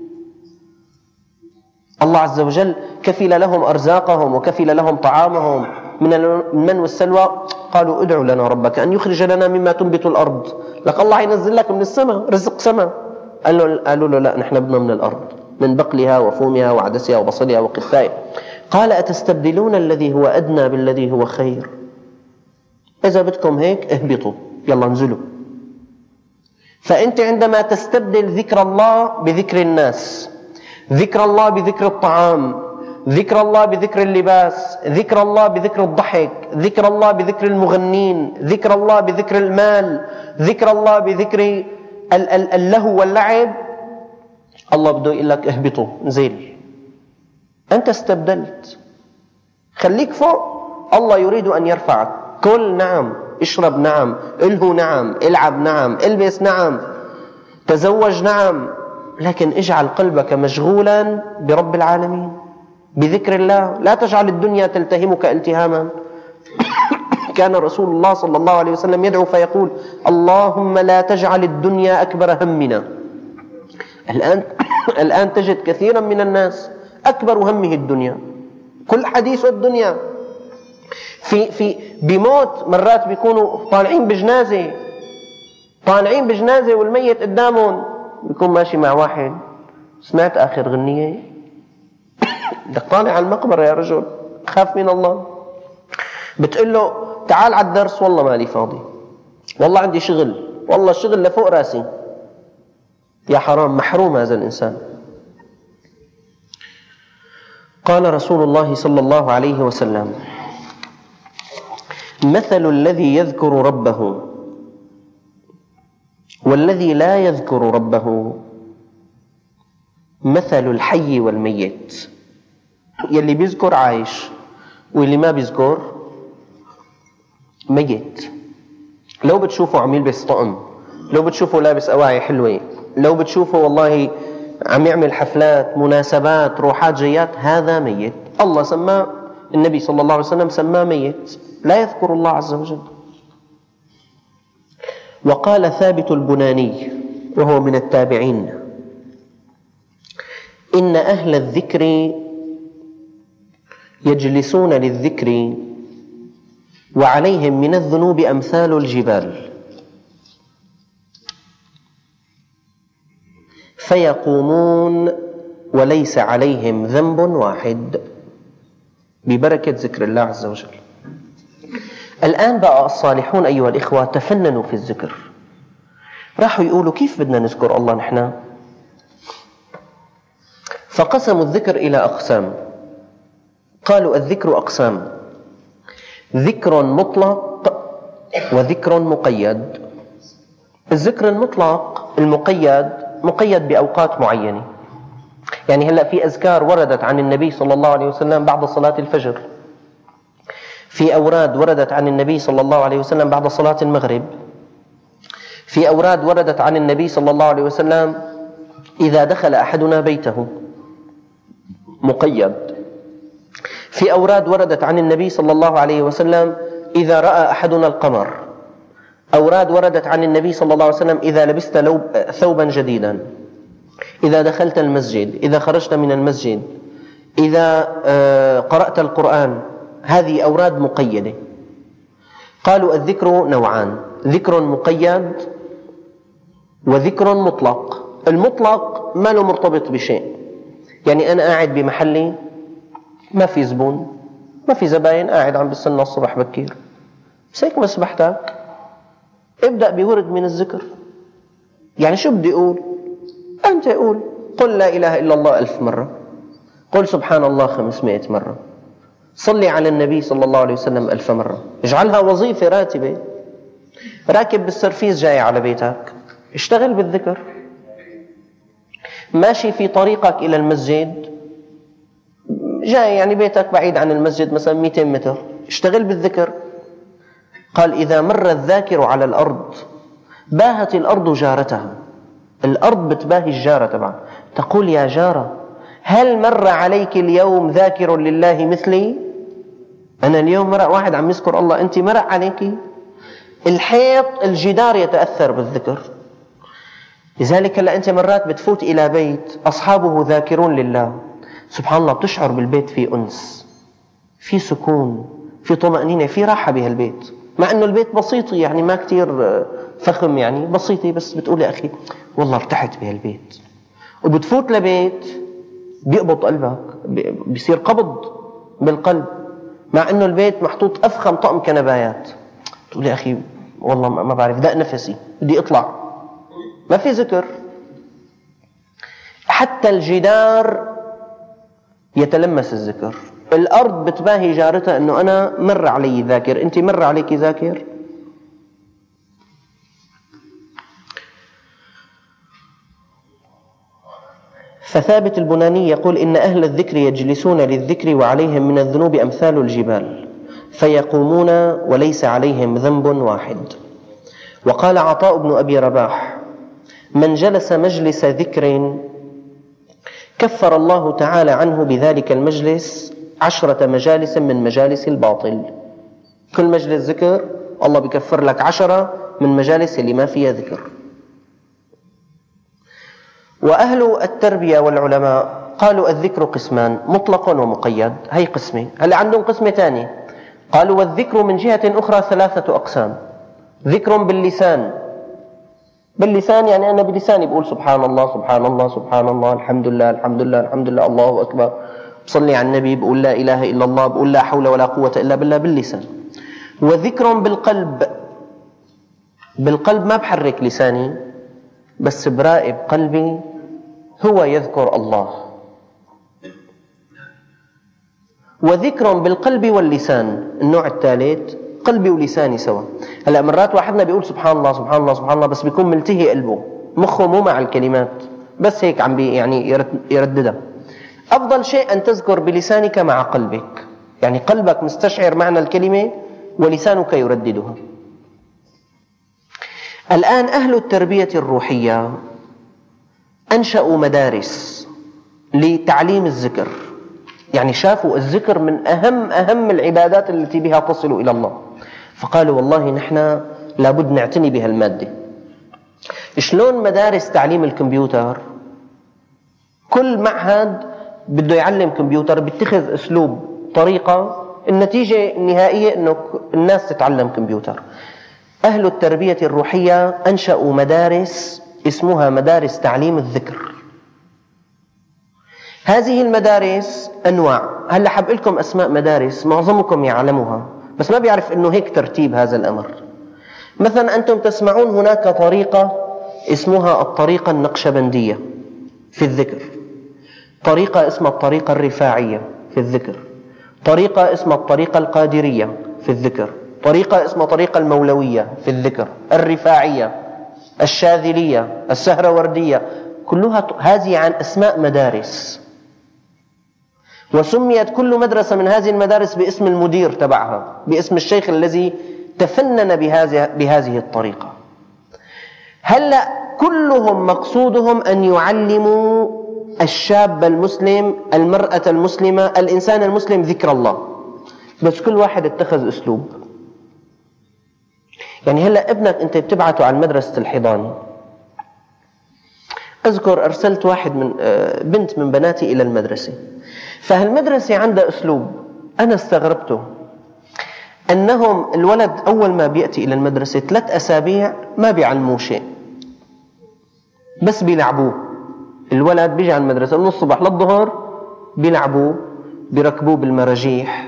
Speaker 1: الله عز وجل كفل لهم أرزاقهم وكفل لهم طعامهم من المن والسلوى. قالوا ادعوا لنا ربك أن يخرج لنا مما تنبت الأرض. لك الله ينزل لك من السماء رزق سماء. قالوا له لا، نحن بدنا من الأرض، من بقلها وفومها وعدسها وبصلها وقثائها. قال أتستبدلون الذي هو أدنى بالذي هو خير، إذا بدكم هيك اهبطوا، يلا انزلوا. فأنت عندما تستبدل ذكر الله بذكر الناس، ذكر الله بذكر الطعام، ذكر الله بذكر اللباس، ذكر الله بذكر الضحك، ذكر الله بذكر المغنين، ذكر الله بذكر المال، ذكر الله بذكر اللهو واللعب، الله بده يقول لك اهبطوا، انزل. أنت استبدلت. خليك فوق، الله يريد أن يرفعك. كل نعم، اشرب نعم، الهو نعم، العب نعم، البس نعم، تزوج نعم، لكن اجعل قلبك مشغولا برب العالمين، بذكر الله. لا تجعل الدنيا تلتهمك التهاما. كان رسول الله صلى الله عليه وسلم يدعو فيقول اللهم لا تجعل الدنيا أكبر همنا. الآن تجد كثيرا من الناس أكبر همه الدنيا، كل حديث الدنيا. بموت مرات بيكونوا طالعين بجنازة والميت قدامهم، بيكون ماشي مع واحد، سمعت آخر غنية؟ بدك طالع على المقبرة يا رجل، خاف من الله. بتقول له تعال على الدرس، والله مالي فاضي، والله عندي شغل، والله الشغل لفوق راسي. يا حرام، محروم هذا الإنسان. قال رسول الله صلى الله عليه وسلم مثل الذي يذكر ربه والذي لا يذكر ربه مثل الحي والميت. يلي بيذكر عايش، واللي ما بيذكر ميت. لو بتشوفه عم يلبس طقم، لو بتشوفه لابس أواعي حلوة، لو بتشوفه والله عم يعمل حفلات، مناسبات، روحات، جيات، هذا ميت. الله سماه، النبي صلى الله عليه وسلم سماه ميت، لا يذكر الله عز وجل. وقال ثابت البناني وهو من التابعين إن أهل الذكر يجلسون للذكر وعليهم من الذنوب أمثال الجبال، فيقومون وليس عليهم ذنب واحد ببركة ذكر الله عز وجل. الآن بقى الصالحون أيها الإخوة تفننوا في الذكر، راحوا يقولوا كيف بدنا نذكر الله نحن؟ فقسموا الذكر إلى أقسام. قالوا الذكر أقسام: ذكر مطلق وذكر مقيد. الذكر المطلق المقيد مقيد بأوقات معينة، يعني هلأ في أذكار وردت عن النبي صلى الله عليه وسلم بعد صلاة الفجر، في أوراد وردت عن النبي صلى الله عليه وسلم بعد صلاة المغرب، في أوراد وردت عن النبي صلى الله عليه وسلم إذا دخل أحدنا بيته، مقيد. في أوراد وردت عن النبي صلى الله عليه وسلم إذا رأى أحدنا القمر، أوراد وردت عن النبي صلى الله عليه وسلم إذا لبست ثوبا جديدا، إذا دخلت المسجد، إذا خرجت من المسجد، إذا قرأت القرآن. هذه أوراد مقيدة. قالوا الذكر نوعان: ذكر مقيد وذكر مطلق. المطلق ما له مرتبط بشيء، يعني أنا قاعد بمحلي ما في زبون، ما في زباين، قاعد عم بستنى الصبح بكير، بس هيك مسبحتك ابدأ بورد من الذكر. يعني شو بدي أقول؟ أنت قول قل لا إله إلا الله 1000 مرة، قل سبحان الله 500 مرة، صلي على النبي صلى الله عليه وسلم 1000 مرة. اجعلها وظيفة راتبة. راكب بالسرفيس جاي على بيتك، اشتغل بالذكر. ماشي في طريقك إلى المسجد، جاي يعني بيتك بعيد عن المسجد مثلا 200 متر، اشتغل بالذكر. قال إذا مر الذاكر على الأرض باهت الأرض جارتها. الأرض بتباهي الجارة تبعها، تقول يا جارة هل مر عليك اليوم ذاكر لله مثلي؟ أنا اليوم مرق واحد عم يذكر الله، أنت مرق عليك؟ الحيط الجدار يتأثر بالذكر. لذلك هلا أنت مرات بتفوت إلى بيت أصحابه ذاكرون لله، سبحان الله بتشعر بالبيت في أنس، في سكون، في طمأنينة، في راحة بهالبيت، مع أنه البيت بسيط، يعني ما كتير فخم، يعني بسيطة، بس بتقول يا أخي والله ارتحت بهالبيت. وبتفوت لبيت بيقبض قلبك، بيصير قبض بالقلب، مع أنه البيت محطوط أفخم طقم كنبايات، تقول يا أخي والله ما بعرف دق نفسي بدي أطلع. ما في ذكر. حتى الجدار يتلمس الذكر. الأرض بتباهي جارتها أنه أنا مر علي ذاكر، أنت مر عليك ذاكر. فثابت البناني يقول إن أهل الذكر يجلسون للذكر وعليهم من الذنوب أمثال الجبال فيقومون وليس عليهم ذنب واحد. وقال عطاء بن أبي رباح من جلس مجلس ذكر كفر الله تعالى عنه بذلك المجلس 10 مجالس من مجالس الباطل. كل مجلس ذكر الله بيكفر لك 10 من مجالس اللي ما فيها ذكر. وأهل التربية والعلماء قالوا الذكر قسمان: مطلق ومقيد. هي قسمة. هل عندهم قسمة ثانية؟ قالوا والذكر من جهة أخرى 3 أقسام: ذكر باللسان. باللسان يعني أنا بلساني بقول سبحان الله سبحان الله سبحان الله، الحمد لله الحمد لله الحمد لله، الله أكبر، بصلي على النبي، بقول لا إله إلا الله، بقول لا حول ولا قوة إلا بالله، باللسان. وذكر بالقلب. بالقلب ما بحرك لساني، بس براقب قلبي هو يذكر الله. وذكر بالقلب واللسان النوع الثالث، قلبي ولساني سوا. هلا مرات واحدنا بيقول سبحان الله سبحان الله سبحان الله، بس بيكون ملتهي قلبه، مخه مو مع الكلمات، بس هيك عم يعني يرددها. أفضل شيء أن تذكر بلسانك مع قلبك، يعني قلبك مستشعر معنى الكلمة ولسانك يرددها. الآن أهل التربية الروحية أنشأوا مدارس لتعليم الذكر، يعني شافوا الذكر من أهم العبادات التي بها تصل إلى الله، فقالوا والله نحن لابد نعتني بها المادة. شلون؟ مدارس تعليم الكمبيوتر، كل معهد بده يعلم كمبيوتر بيتخذ أسلوب طريقة، النتيجة النهائية أنه الناس تتعلم كمبيوتر. أهل التربية الروحية أنشأوا مدارس اسمها مدارس تعليم الذكر. هذه المدارس أنواع. هلأ حب لكم أسماء مدارس معظمكم يعلمها، بس ما بيعرف أنه هيك ترتيب هذا الأمر. مثلا أنتم تسمعون هناك طريقة اسمها الطريقة النقشبندية في الذكر، طريقة اسمها الطريقة الرفاعية في الذكر، طريقة اسمها الطريقة القادرية في الذكر، طريقة اسمها طريقة المولوية في الذكر، الرفاعية، الشاذلية، السهروردية، كلها هذه عن أسماء مدارس. وسميت كل مدرسة من هذه المدارس باسم المدير تبعها، باسم الشيخ الذي تفنن بهذه الطريقة. هلأ كلهم مقصودهم أن يعلموا الشاب المسلم، المرأة المسلمة، الإنسان المسلم ذكر الله، بس كل واحد اتخذ أسلوب. يعني هلأ ابنك أنت بتبعته على مدرسة الحضانة. أذكر أرسلت بنت من بناتي إلى المدرسة، فهالمدرسة عندها أسلوب أنا استغربته، أنهم الولد أول ما بيأتي إلى المدرسة 3 أسابيع ما بيعلموه شيء، بس بيلعبوه. الولد بيجي على المدرسة من الصبح للظهر بيلعبوه، بيركبوه بالمراجيح،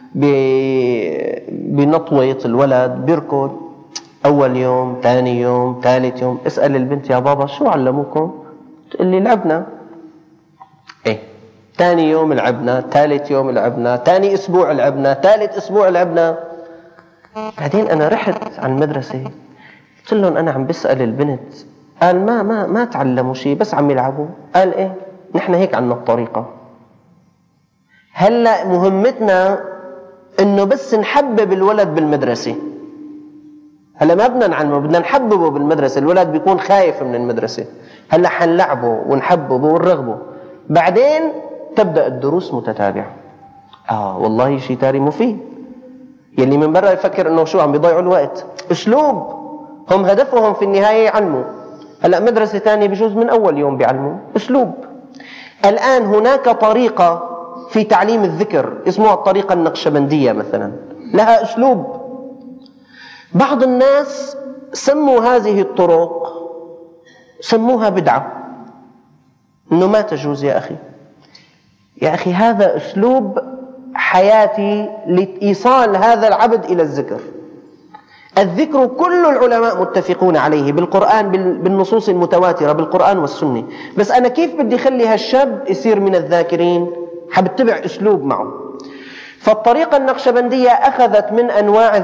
Speaker 1: بنطويط الولد، بيركض. أول يوم، ثاني يوم، ثالث يوم اسأل البنت يا بابا شو علموكم؟ تقول لي لعبنا. إيه، ثاني يوم لعبنا، ثالث يوم لعبنا، ثاني أسبوع لعبنا، ثالث أسبوع لعبنا. بعدين أنا رحت على المدرسة قلت لهم أنا عم بسأل البنت، قال ما تعلموا شيء، بس عم يلعبوا. قال إيه، نحن هيك عنا الطريقة. هلأ مهمتنا إنه بس نحبب الولد بالمدرسة. هلا ما بدنا نعلمه، بدنا نحببه بالمدرسة. الولد بيكون خايف من المدرسة، هلا حنلعبه ونحببه ونرغبه، بعدين تبدأ الدروس متتابعة. والله شيء تاري مفيد. يلي من برا يفكر انه شو عم بيضيعوا الوقت، اسلوب. هم هدفهم في النهاية يعلموا. هلا مدرسة ثانية بجوز من اول يوم بيعلموا اسلوب. الان هناك طريقة في تعليم الذكر اسمها الطريقة النقشبندية مثلا، لها اسلوب. بعض الناس سموا هذه الطرق سموها بدعة، انه ما تجوز. يا اخي هذا اسلوب حياتي لإيصال هذا العبد الى الذكر. الذكر كل العلماء متفقون عليه بالقرآن، بالنصوص المتواترة بالقرآن والسنة. بس انا كيف بدي اخلي هالشاب يصير من الذاكرين؟ حبتبع اسلوب معه. فالطريقة النقشبندية اخذت من انواع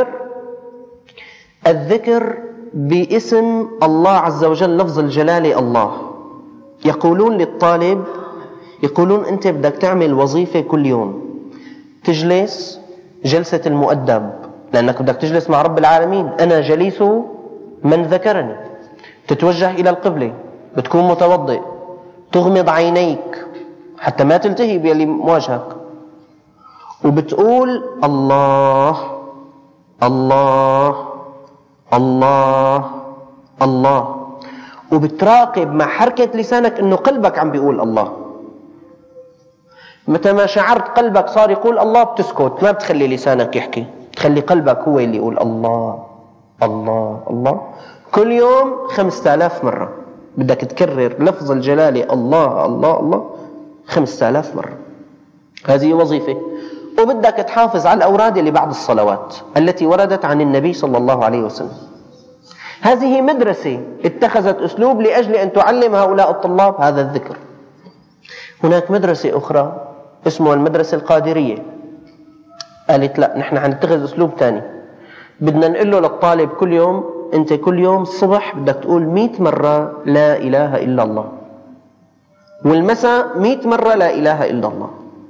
Speaker 1: الذكر باسم الله عز وجل، لفظ الجلالة الله. يقولون للطالب، يقولون أنت بدك تعمل وظيفة كل يوم، تجلس جلسة المؤدب، لأنك بدك تجلس مع رب العالمين. أنا جليس من ذكرني. تتوجه إلى القبلة، بتكون متوضئ، تغمض عينيك حتى ما تلتهي باللي مواجهك، وبتقول الله الله الله الله، وبتراقب مع حركة لسانك انه قلبك عم بيقول الله. متى ما شعرت قلبك صار يقول الله بتسكت، ما بتخلي لسانك يحكي، تخلي قلبك هو اللي يقول الله الله الله. كل يوم 5000 مرة بدك تكرر لفظ الجلالة الله الله الله 5000 مرة. هذه وظيفة. وبدك تحافظ على الأوراد اللي بعد الصلوات التي وردت عن النبي صلى الله عليه وسلم. هذه مدرسة اتخذت أسلوب لأجل أن تعلم هؤلاء الطلاب هذا الذكر. هناك مدرسة أخرى اسمها المدرسة القادرية، قالت لا، نحن هنتخذ أسلوب ثاني. بدنا نقول له للطالب كل يوم، أنت كل يوم الصبح بدك تقول 100 مرة لا إله إلا الله، والمساء 100 مرة لا إله إلا الله.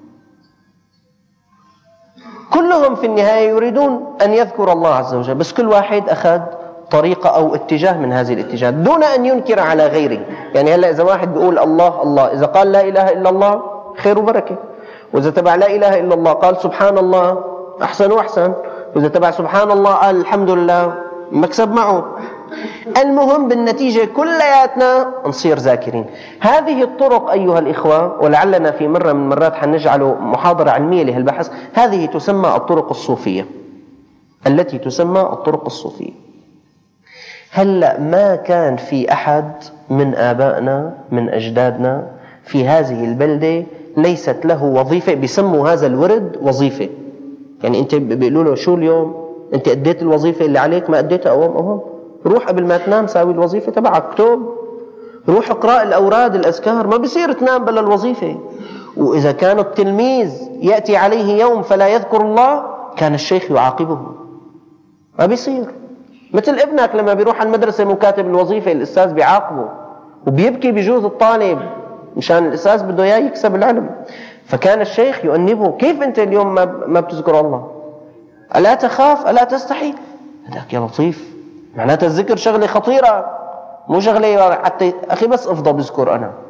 Speaker 1: كلهم في النهاية يريدون أن يذكر الله عز وجل، بس كل واحد أخذ طريقة أو اتجاه من هذه الاتجاهات دون أن ينكر على غيره. يعني هلأ إذا واحد بيقول الله الله، إذا قال لا إله إلا الله خير وبركة، وإذا تبع لا إله إلا الله قال سبحان الله أحسن وأحسن، وإذا تبع سبحان الله قال الحمد لله مكسب معه. المهم بالنتيجة كلياتنا نصير ذاكرين. هذه الطرق أيها الإخوة، ولعلنا في مرة من المرات حنجعله محاضرة علمية لهالبحث، هذه تسمى الطرق الصوفية، التي تسمى الطرق الصوفية. هلأ ما كان في أحد من آبائنا من أجدادنا في هذه البلدة ليست له وظيفة، بيسموا هذا الورد وظيفة. يعني أنت بيقولوا له شو اليوم أنت أديت الوظيفة اللي عليك؟ ما أديتها؟ أوام روح قبل ما تنام ساوي الوظيفة تبعك، اكتب، روح اقرأ الأوراد الأذكار، ما بيصير تنام بلا الوظيفة. وإذا كان التلميذ يأتي عليه يوم فلا يذكر الله كان الشيخ يعاقبه، ما بيصير. مثل ابنك لما بيروح على المدرسة مكاتب الوظيفة الأستاذ بيعاقبه وبيبكي بجوز الطالب مشان الأستاذ بده إياه يكسب العلم. فكان الشيخ يؤنبه، كيف أنت اليوم ما بتذكر الله؟ ألا تخاف؟ ألا تستحي؟ هذاك يا لطيف، معناتها الذكر شغلة خطيرة، مو شغلة حتى أخي بس أفضل بذكر أنا.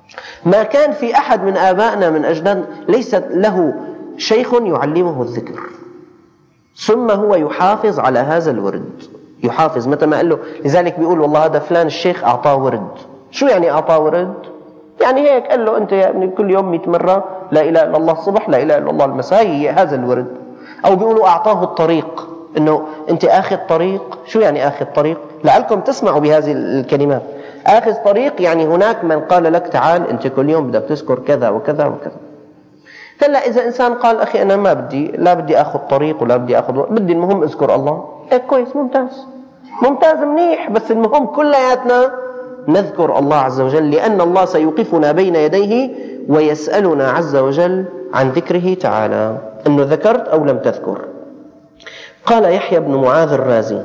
Speaker 1: ما كان في أحد من آبائنا من أجداد ليس له شيخ يعلمه الذكر، ثم هو يحافظ على هذا الورد، يحافظ متى ما قال له. لذلك بيقول والله هذا فلان الشيخ أعطاه ورد. شو يعني أعطاه ورد؟ يعني هيك قال له أنت يا ابني كل يوم 100 مرة لا إله إلا الله الصبح، لا إله إلا الله المساء، هذا الورد. أو بيقولوا أعطاه الطريق، إنه أنت آخذ طريق. شو يعني آخذ طريق؟ لعلكم تسمعوا بهذه الكلمات. آخذ طريق يعني هناك من قال لك تعال أنت كل يوم بدك تذكر كذا وكذا وكذا. هلا إذا إنسان قال أخي أنا ما بدي، لا بدي أخذ طريق ولا بدي أخذ، بدي المهم أذكر الله، كويس، ممتاز ممتاز منيح، بس المهم كلياتنا نذكر الله عز وجل، لأن الله سيوقفنا بين يديه ويسألنا عز وجل عن ذكره تعالى، أنه ذكرت أو لم تذكر. قال يحيى بن معاذ الرازي: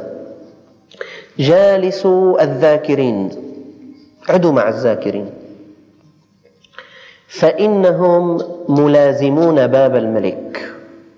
Speaker 1: جالسوا الذاكرين، عدوا مع الذاكرين، فإنهم ملازمون باب الملك.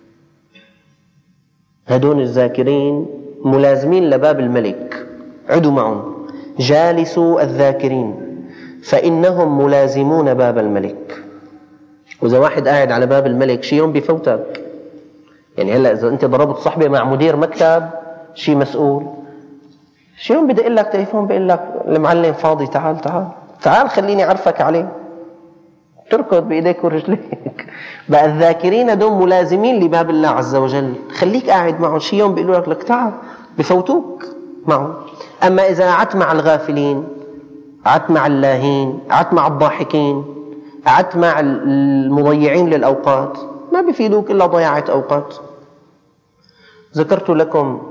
Speaker 1: هدون الذاكرين ملازمين لباب الملك، عدوا معهم. جالسوا الذاكرين فإنهم ملازمون باب الملك. وإذا واحد قاعد على باب الملك شي يوم بفوتك، يعني هلأ إذا أنت ضربت صحبة مع مدير مكتب شي مسؤول، شي يوم بدي أقول لك تليفون بيقول لك المعلم فاضي، تعال تعال تعال خليني أعرفك عليه، تركض بإيديك ورجليك. بقى الذاكرين دوم ملازمين لباب الله عز وجل، خليك قاعد معهم، شي يوم بيقولوا لك تعال بفوتوك معهم. أما إذا قعدت مع الغافلين، قعدت مع اللاهين، قعدت مع الضاحكين، قعدت مع المضيعين للأوقات، ما بيفيدوك إلا ضياعة أوقات. ذكرت لكم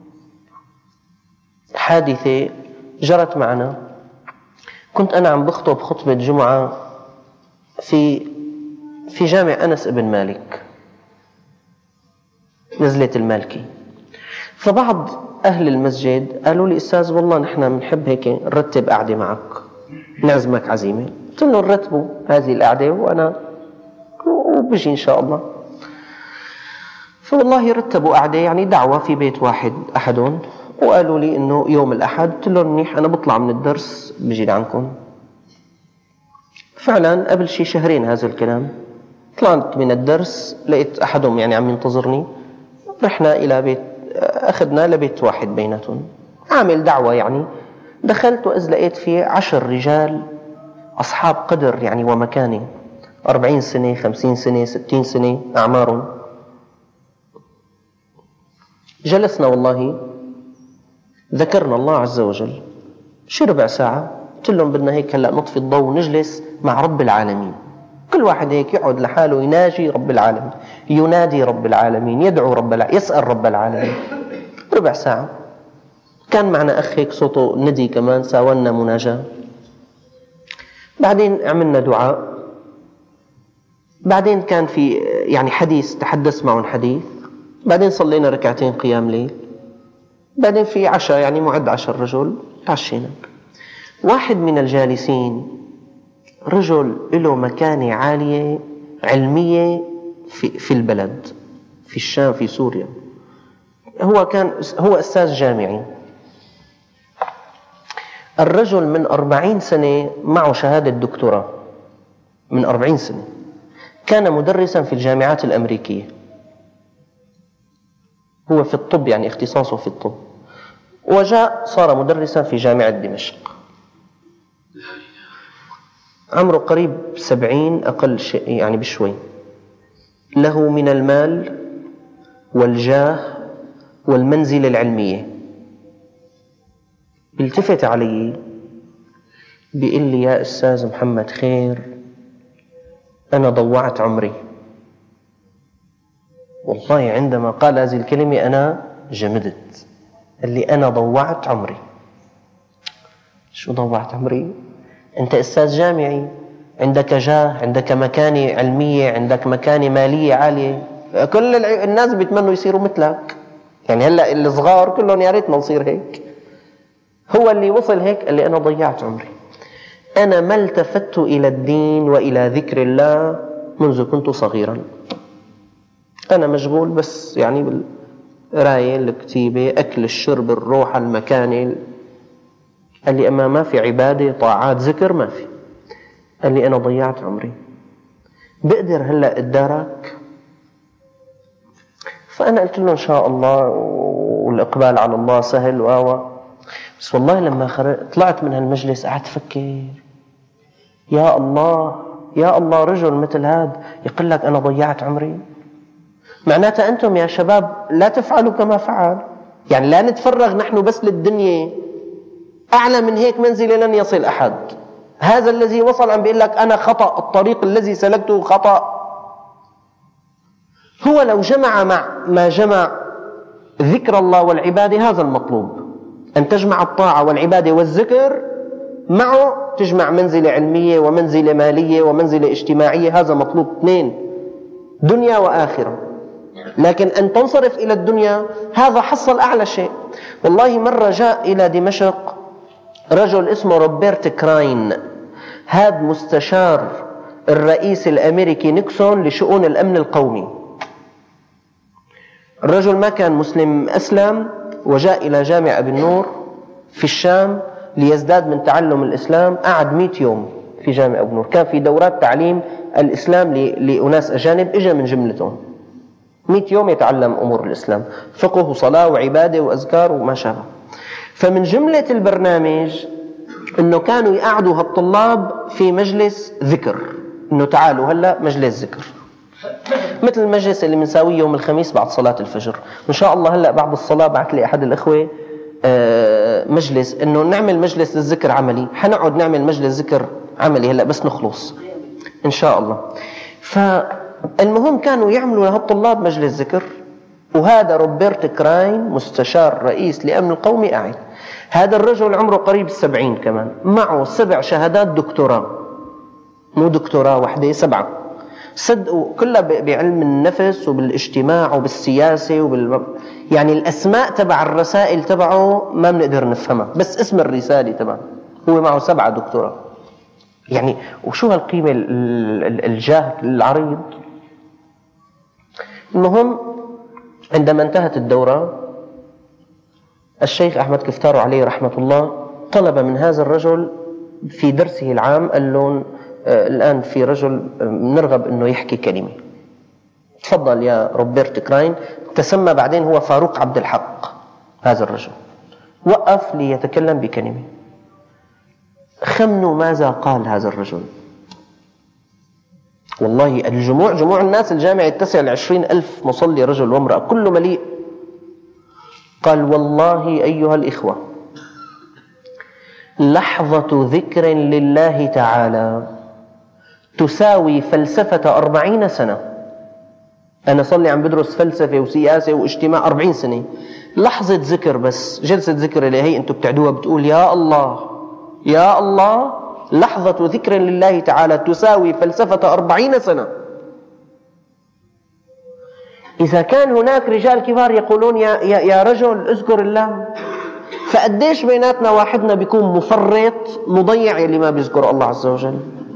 Speaker 1: حادثة جرت معنا. كنت أنا عم بخطب خطبة جمعة في جامع أنس ابن مالك، نزلة المالكي. فبعض أهل المسجد قالوا لي أستاذ والله نحن بنحب هيك نرتب قعدة معك، نعزمك عزيمة. قلت لهم رتبوا هذه القعدة وأنا وبجي إن شاء الله. فوالله رتبوا قعدة، يعني دعوة في بيت واحد أحدهم، وقالوا لي إنه يوم الأحد. قلت لهم منيح، أنا بطلع من الدرس بجي لعنكم. فعلا قبل شي شهرين هذا الكلام، طلعت من الدرس لقيت أحدهم يعني عم ينتظرني، رحنا إلى بيت، أخذنا لبيت واحد بيناتهم، عامل دعوة يعني. دخلت وإذ لقيت فيه 10 رجال أصحاب قدر يعني ومكانة، 40 سنة 50 سنة 60 سنة أعمارهم. جلسنا والله ذكرنا الله عز وجل شي ربع ساعة. قلت لهم بدنا هيك هلأ نطفي الضوء ونجلس مع رب العالمين، كل واحد هيك يقعد لحاله يناجي رب العالمين، ينادي رب العالمين، يدعو رب العالمين، يسأل رب العالمين. ربع ساعة. كان معنا أخ هيك صوته ندي كمان، ساولنا مناجاة. بعدين عملنا دعاء. بعدين كان في يعني حديث، تحدث معهم حديث. بعدين صلينا ركعتين قيام ليل. بعدين في عشاء يعني معد 10 رجل، تعشينا. واحد من الجالسين رجل له مكانة عالية علمية في البلد، في الشام في سوريا. هو أستاذ جامعي. الرجل من 40 سنة معه شهادة دكتوراه، من 40 سنة. كان مدرسا في الجامعات الأمريكية، هو في الطب يعني اختصاصه في الطب، وجاء صار مدرسا في جامعة دمشق. عمره قريب 70 أقل شيء يعني بشوي. له من المال والجاه والمنزلة العلمية. بيلتفت علي بيقول لي يا أستاذ محمد خير، أنا ضوعت عمري. والله عندما قال هذه الكلمة أنا جمدت. قال لي أنا ضوعت عمري. شو ضوعت عمري؟ أنت أستاذ جامعي، عندك جاه، عندك مكانة علمية، عندك مكانة مالية عالية، كل الناس بيتمنوا يصيروا مثلك. يعني هلأ الصغار كلهم يا ريتنا نصير هيك. هو اللي وصل هيك قال لي أنا ضيعت عمري. أنا ما التفت إلى الدين وإلى ذكر الله منذ كنت صغيرا. أنا مشغول بس يعني بالقراية، الكتيبة، أكل، الشرب، الروحة، المكانة. قال لي أما ما في عبادة، طاعات، ذكر، ما في. قال لي أنا ضيعت عمري، بقدر هلأ أتدارك؟ فأنا قلت له إن شاء الله، والإقبال على الله سهل بس والله لما طلعت من هالمجلس قعدت أفكر، يا الله يا الله، رجل مثل هذا يقول لك أنا ضيعت عمري؟ معناتها أنتم يا شباب لا تفعلوا كما فعل، يعني لا نتفرغ نحن بس للدنيا، أعلى من هيك منزلة لن يصل أحد. هذا الذي وصل عم بيقول لك أنا خطأ، الطريق الذي سلكته خطأ. هو لو جمع مع ما جمع ذكر الله والعبادة، هذا المطلوب، أن تجمع الطاعة والعبادة والذكر معه، تجمع منزلة علمية ومنزلة مالية ومنزلة اجتماعية، هذا مطلوب، اثنين، دنيا وآخرة. لكن أن تنصرف إلى الدنيا هذا حصل أعلى شيء. والله مرة جاء إلى دمشق رجل اسمه روبرت كراين، هذا مستشار الرئيس الأمريكي نيكسون لشؤون الأمن القومي. الرجل ما كان مسلم، أسلم وجاء إلى جامع أبي النور في الشام ليزداد من تعلم الإسلام. قعد 100 يوم في جامع أبي النور، كان في دورات تعليم الإسلام لأناس أجانب، إجا من جملتهم 100 يوم يتعلم أمور الإسلام، فقه وصلاة وعبادة وأذكار وما شابه. فمن جملة البرنامج أنه كانوا يقعدوا هالطلاب في مجلس ذكر، أنه تعالوا هلأ مجلس ذكر، مثل المجلس اللي بنساويه يوم الخميس بعد صلاة الفجر. إن شاء الله هلأ بعد الصلاة بعت لي أحد الإخوة مجلس أنه نعمل مجلس للذكر عملي، حنقعد نعمل مجلس ذكر عملي هلأ بس نخلص إن شاء الله. فالمهم كانوا يعملوا لهالطلاب مجلس ذكر، وهذا روبرت كراين مستشار رئيس لأمن القومي قاعد. هذا الرجل عمره قريب 70 كمان، معه 7 شهادات دكتوراه، مو دكتوراه واحدة، 7 صدقوا، كلها بعلم النفس وبالاجتماع وبالسياسة يعني الأسماء تبع الرسائل تبعه ما بنقدر نفهمها، بس اسم الرسالة تبعه هو معه 7 دكتوراه. يعني وشو هالقيمة الجاه العريض. المهم عندما انتهت الدورة الشيخ أحمد كفتار عليه رحمة الله طلب من هذا الرجل في درسه العام، قال له الآن في رجل نرغب أنه يحكي كلمة، تفضل يا روبرت كراين. تسمى بعدين هو فاروق عبد الحق. هذا الرجل وقف ليتكلم بكلمة. خمنوا ماذا قال هذا الرجل. والله جموع الناس الجامع يتسع 20,000 مصلي، رجل وامرأة كله مليء. قال والله أيها الإخوة، لحظة ذكر لله تعالى تساوي فلسفة 40 سنة. أنا صلي عم بدرس فلسفة وسياسة واجتماع 40 سنة. لحظة ذكر بس، جلسة ذكر اللي هي أنتم بتعدوها، بتقول يا الله يا الله، لحظة ذكر لله تعالى تساوي فلسفة 40 سنة. إذا كان هناك رجال كبار يقولون يا رجل اذكر الله، فقديش بيناتنا واحدنا بيكون مفرط مضيع يلي ما بيذكر الله عز وجل؟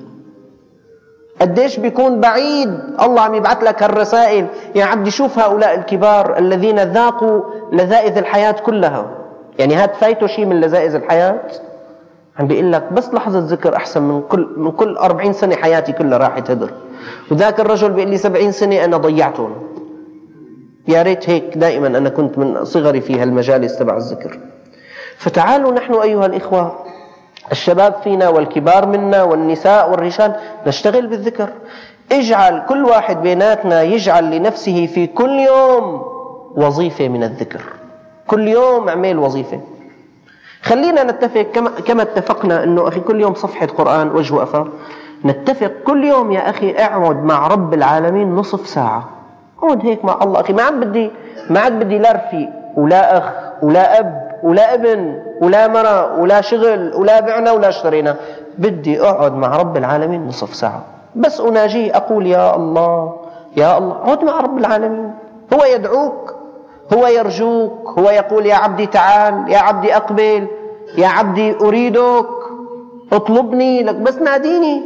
Speaker 1: قديش بيكون بعيد. الله عم يبعث لك هالرسائل، يا عبدي شوف هؤلاء الكبار الذين ذاقوا لذائذ الحياة كلها، يعني هاد فايته شيء من لذائذ الحياة، عم بيقول لك بس لحظة ذكر أحسن من كل 40 سنة حياتي كلها راحت هدر. وذاك الرجل بيقول لي 70 سنة أنا ضيعتهم. يا ريت هيك دائما أنا كنت من صغري في هالمجالس تبع الذكر. فتعالوا نحن أيها الإخوة، الشباب فينا والكبار منا والنساء والرجال، نشتغل بالذكر. اجعل كل واحد بيناتنا يجعل لنفسه في كل يوم وظيفة من الذكر. كل يوم اعمل وظيفة. خلينا نتفق كما اتفقنا انه اخي كل يوم صفحة قرآن وجه وقفة، نتفق كل يوم يا اخي اقعد مع رب العالمين نصف ساعة. اقعد هيك مع الله اخي، ما عاد بدي لا رفيق ولا اخ ولا اب ولا ابن ولا مرة ولا شغل ولا بعنا ولا اشترينا، بدي اقعد مع رب العالمين نصف ساعة بس اناجيه، اقول يا الله يا الله. اقعد مع رب العالمين، هو يدعوك، هو يرجوك، هو يقول يا عبدي تعال، يا عبدي أقبل، يا عبدي أريدك، اطلبني لك بس ناديني.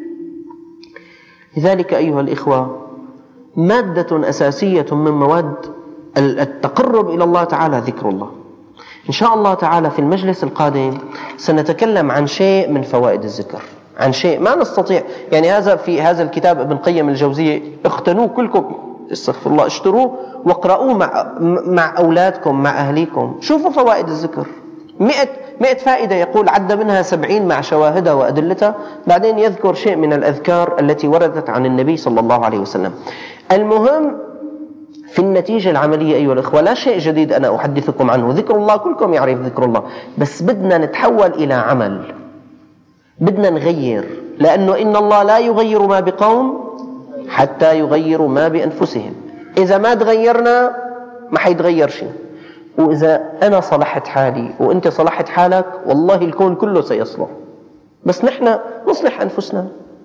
Speaker 1: لذلك أيها الإخوة، مادة أساسية من مواد التقرب إلى الله تعالى ذكر الله. إن شاء الله تعالى في المجلس القادم سنتكلم عن شيء من فوائد الذكر، عن شيء ما نستطيع. يعني هذا في هذا الكتاب ابن قيم الجوزية، اختنوه كلكم، استغفر الله، اشتروه واقرأوه مع أولادكم مع أهليكم. شوفوا فوائد الذكر، 100 فائدة يقول، عد منها 70 مع شواهدها وأدلتها. بعدين يذكر شيء من الأذكار التي وردت عن النبي صلى الله عليه وسلم. المهم في النتيجة العملية أيها الأخوة لا شيء جديد أنا أحدثكم عنه، ذكر الله كلكم يعرف ذكر الله، بس بدنا نتحول إلى عمل، بدنا نغير، لأنه إن الله لا يغير ما بقوم حتى يغيروا ما بأنفسهم. إذا ما تغيرنا ما حيتغير شيء. وإذا أنا صلحت حالي وأنت صلحت حالك والله الكون كله سيصلح، بس نحن نصلح أنفسنا.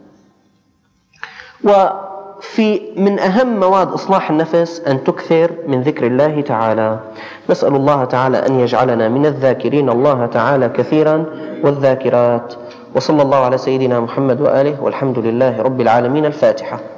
Speaker 1: وفي من أهم مواد إصلاح النفس أن تكثر من ذكر الله تعالى. نسأل الله تعالى أن يجعلنا من الذاكرين الله تعالى كثيرا والذاكرات. وصلى الله على سيدنا محمد وآله، والحمد لله رب العالمين. الفاتحة.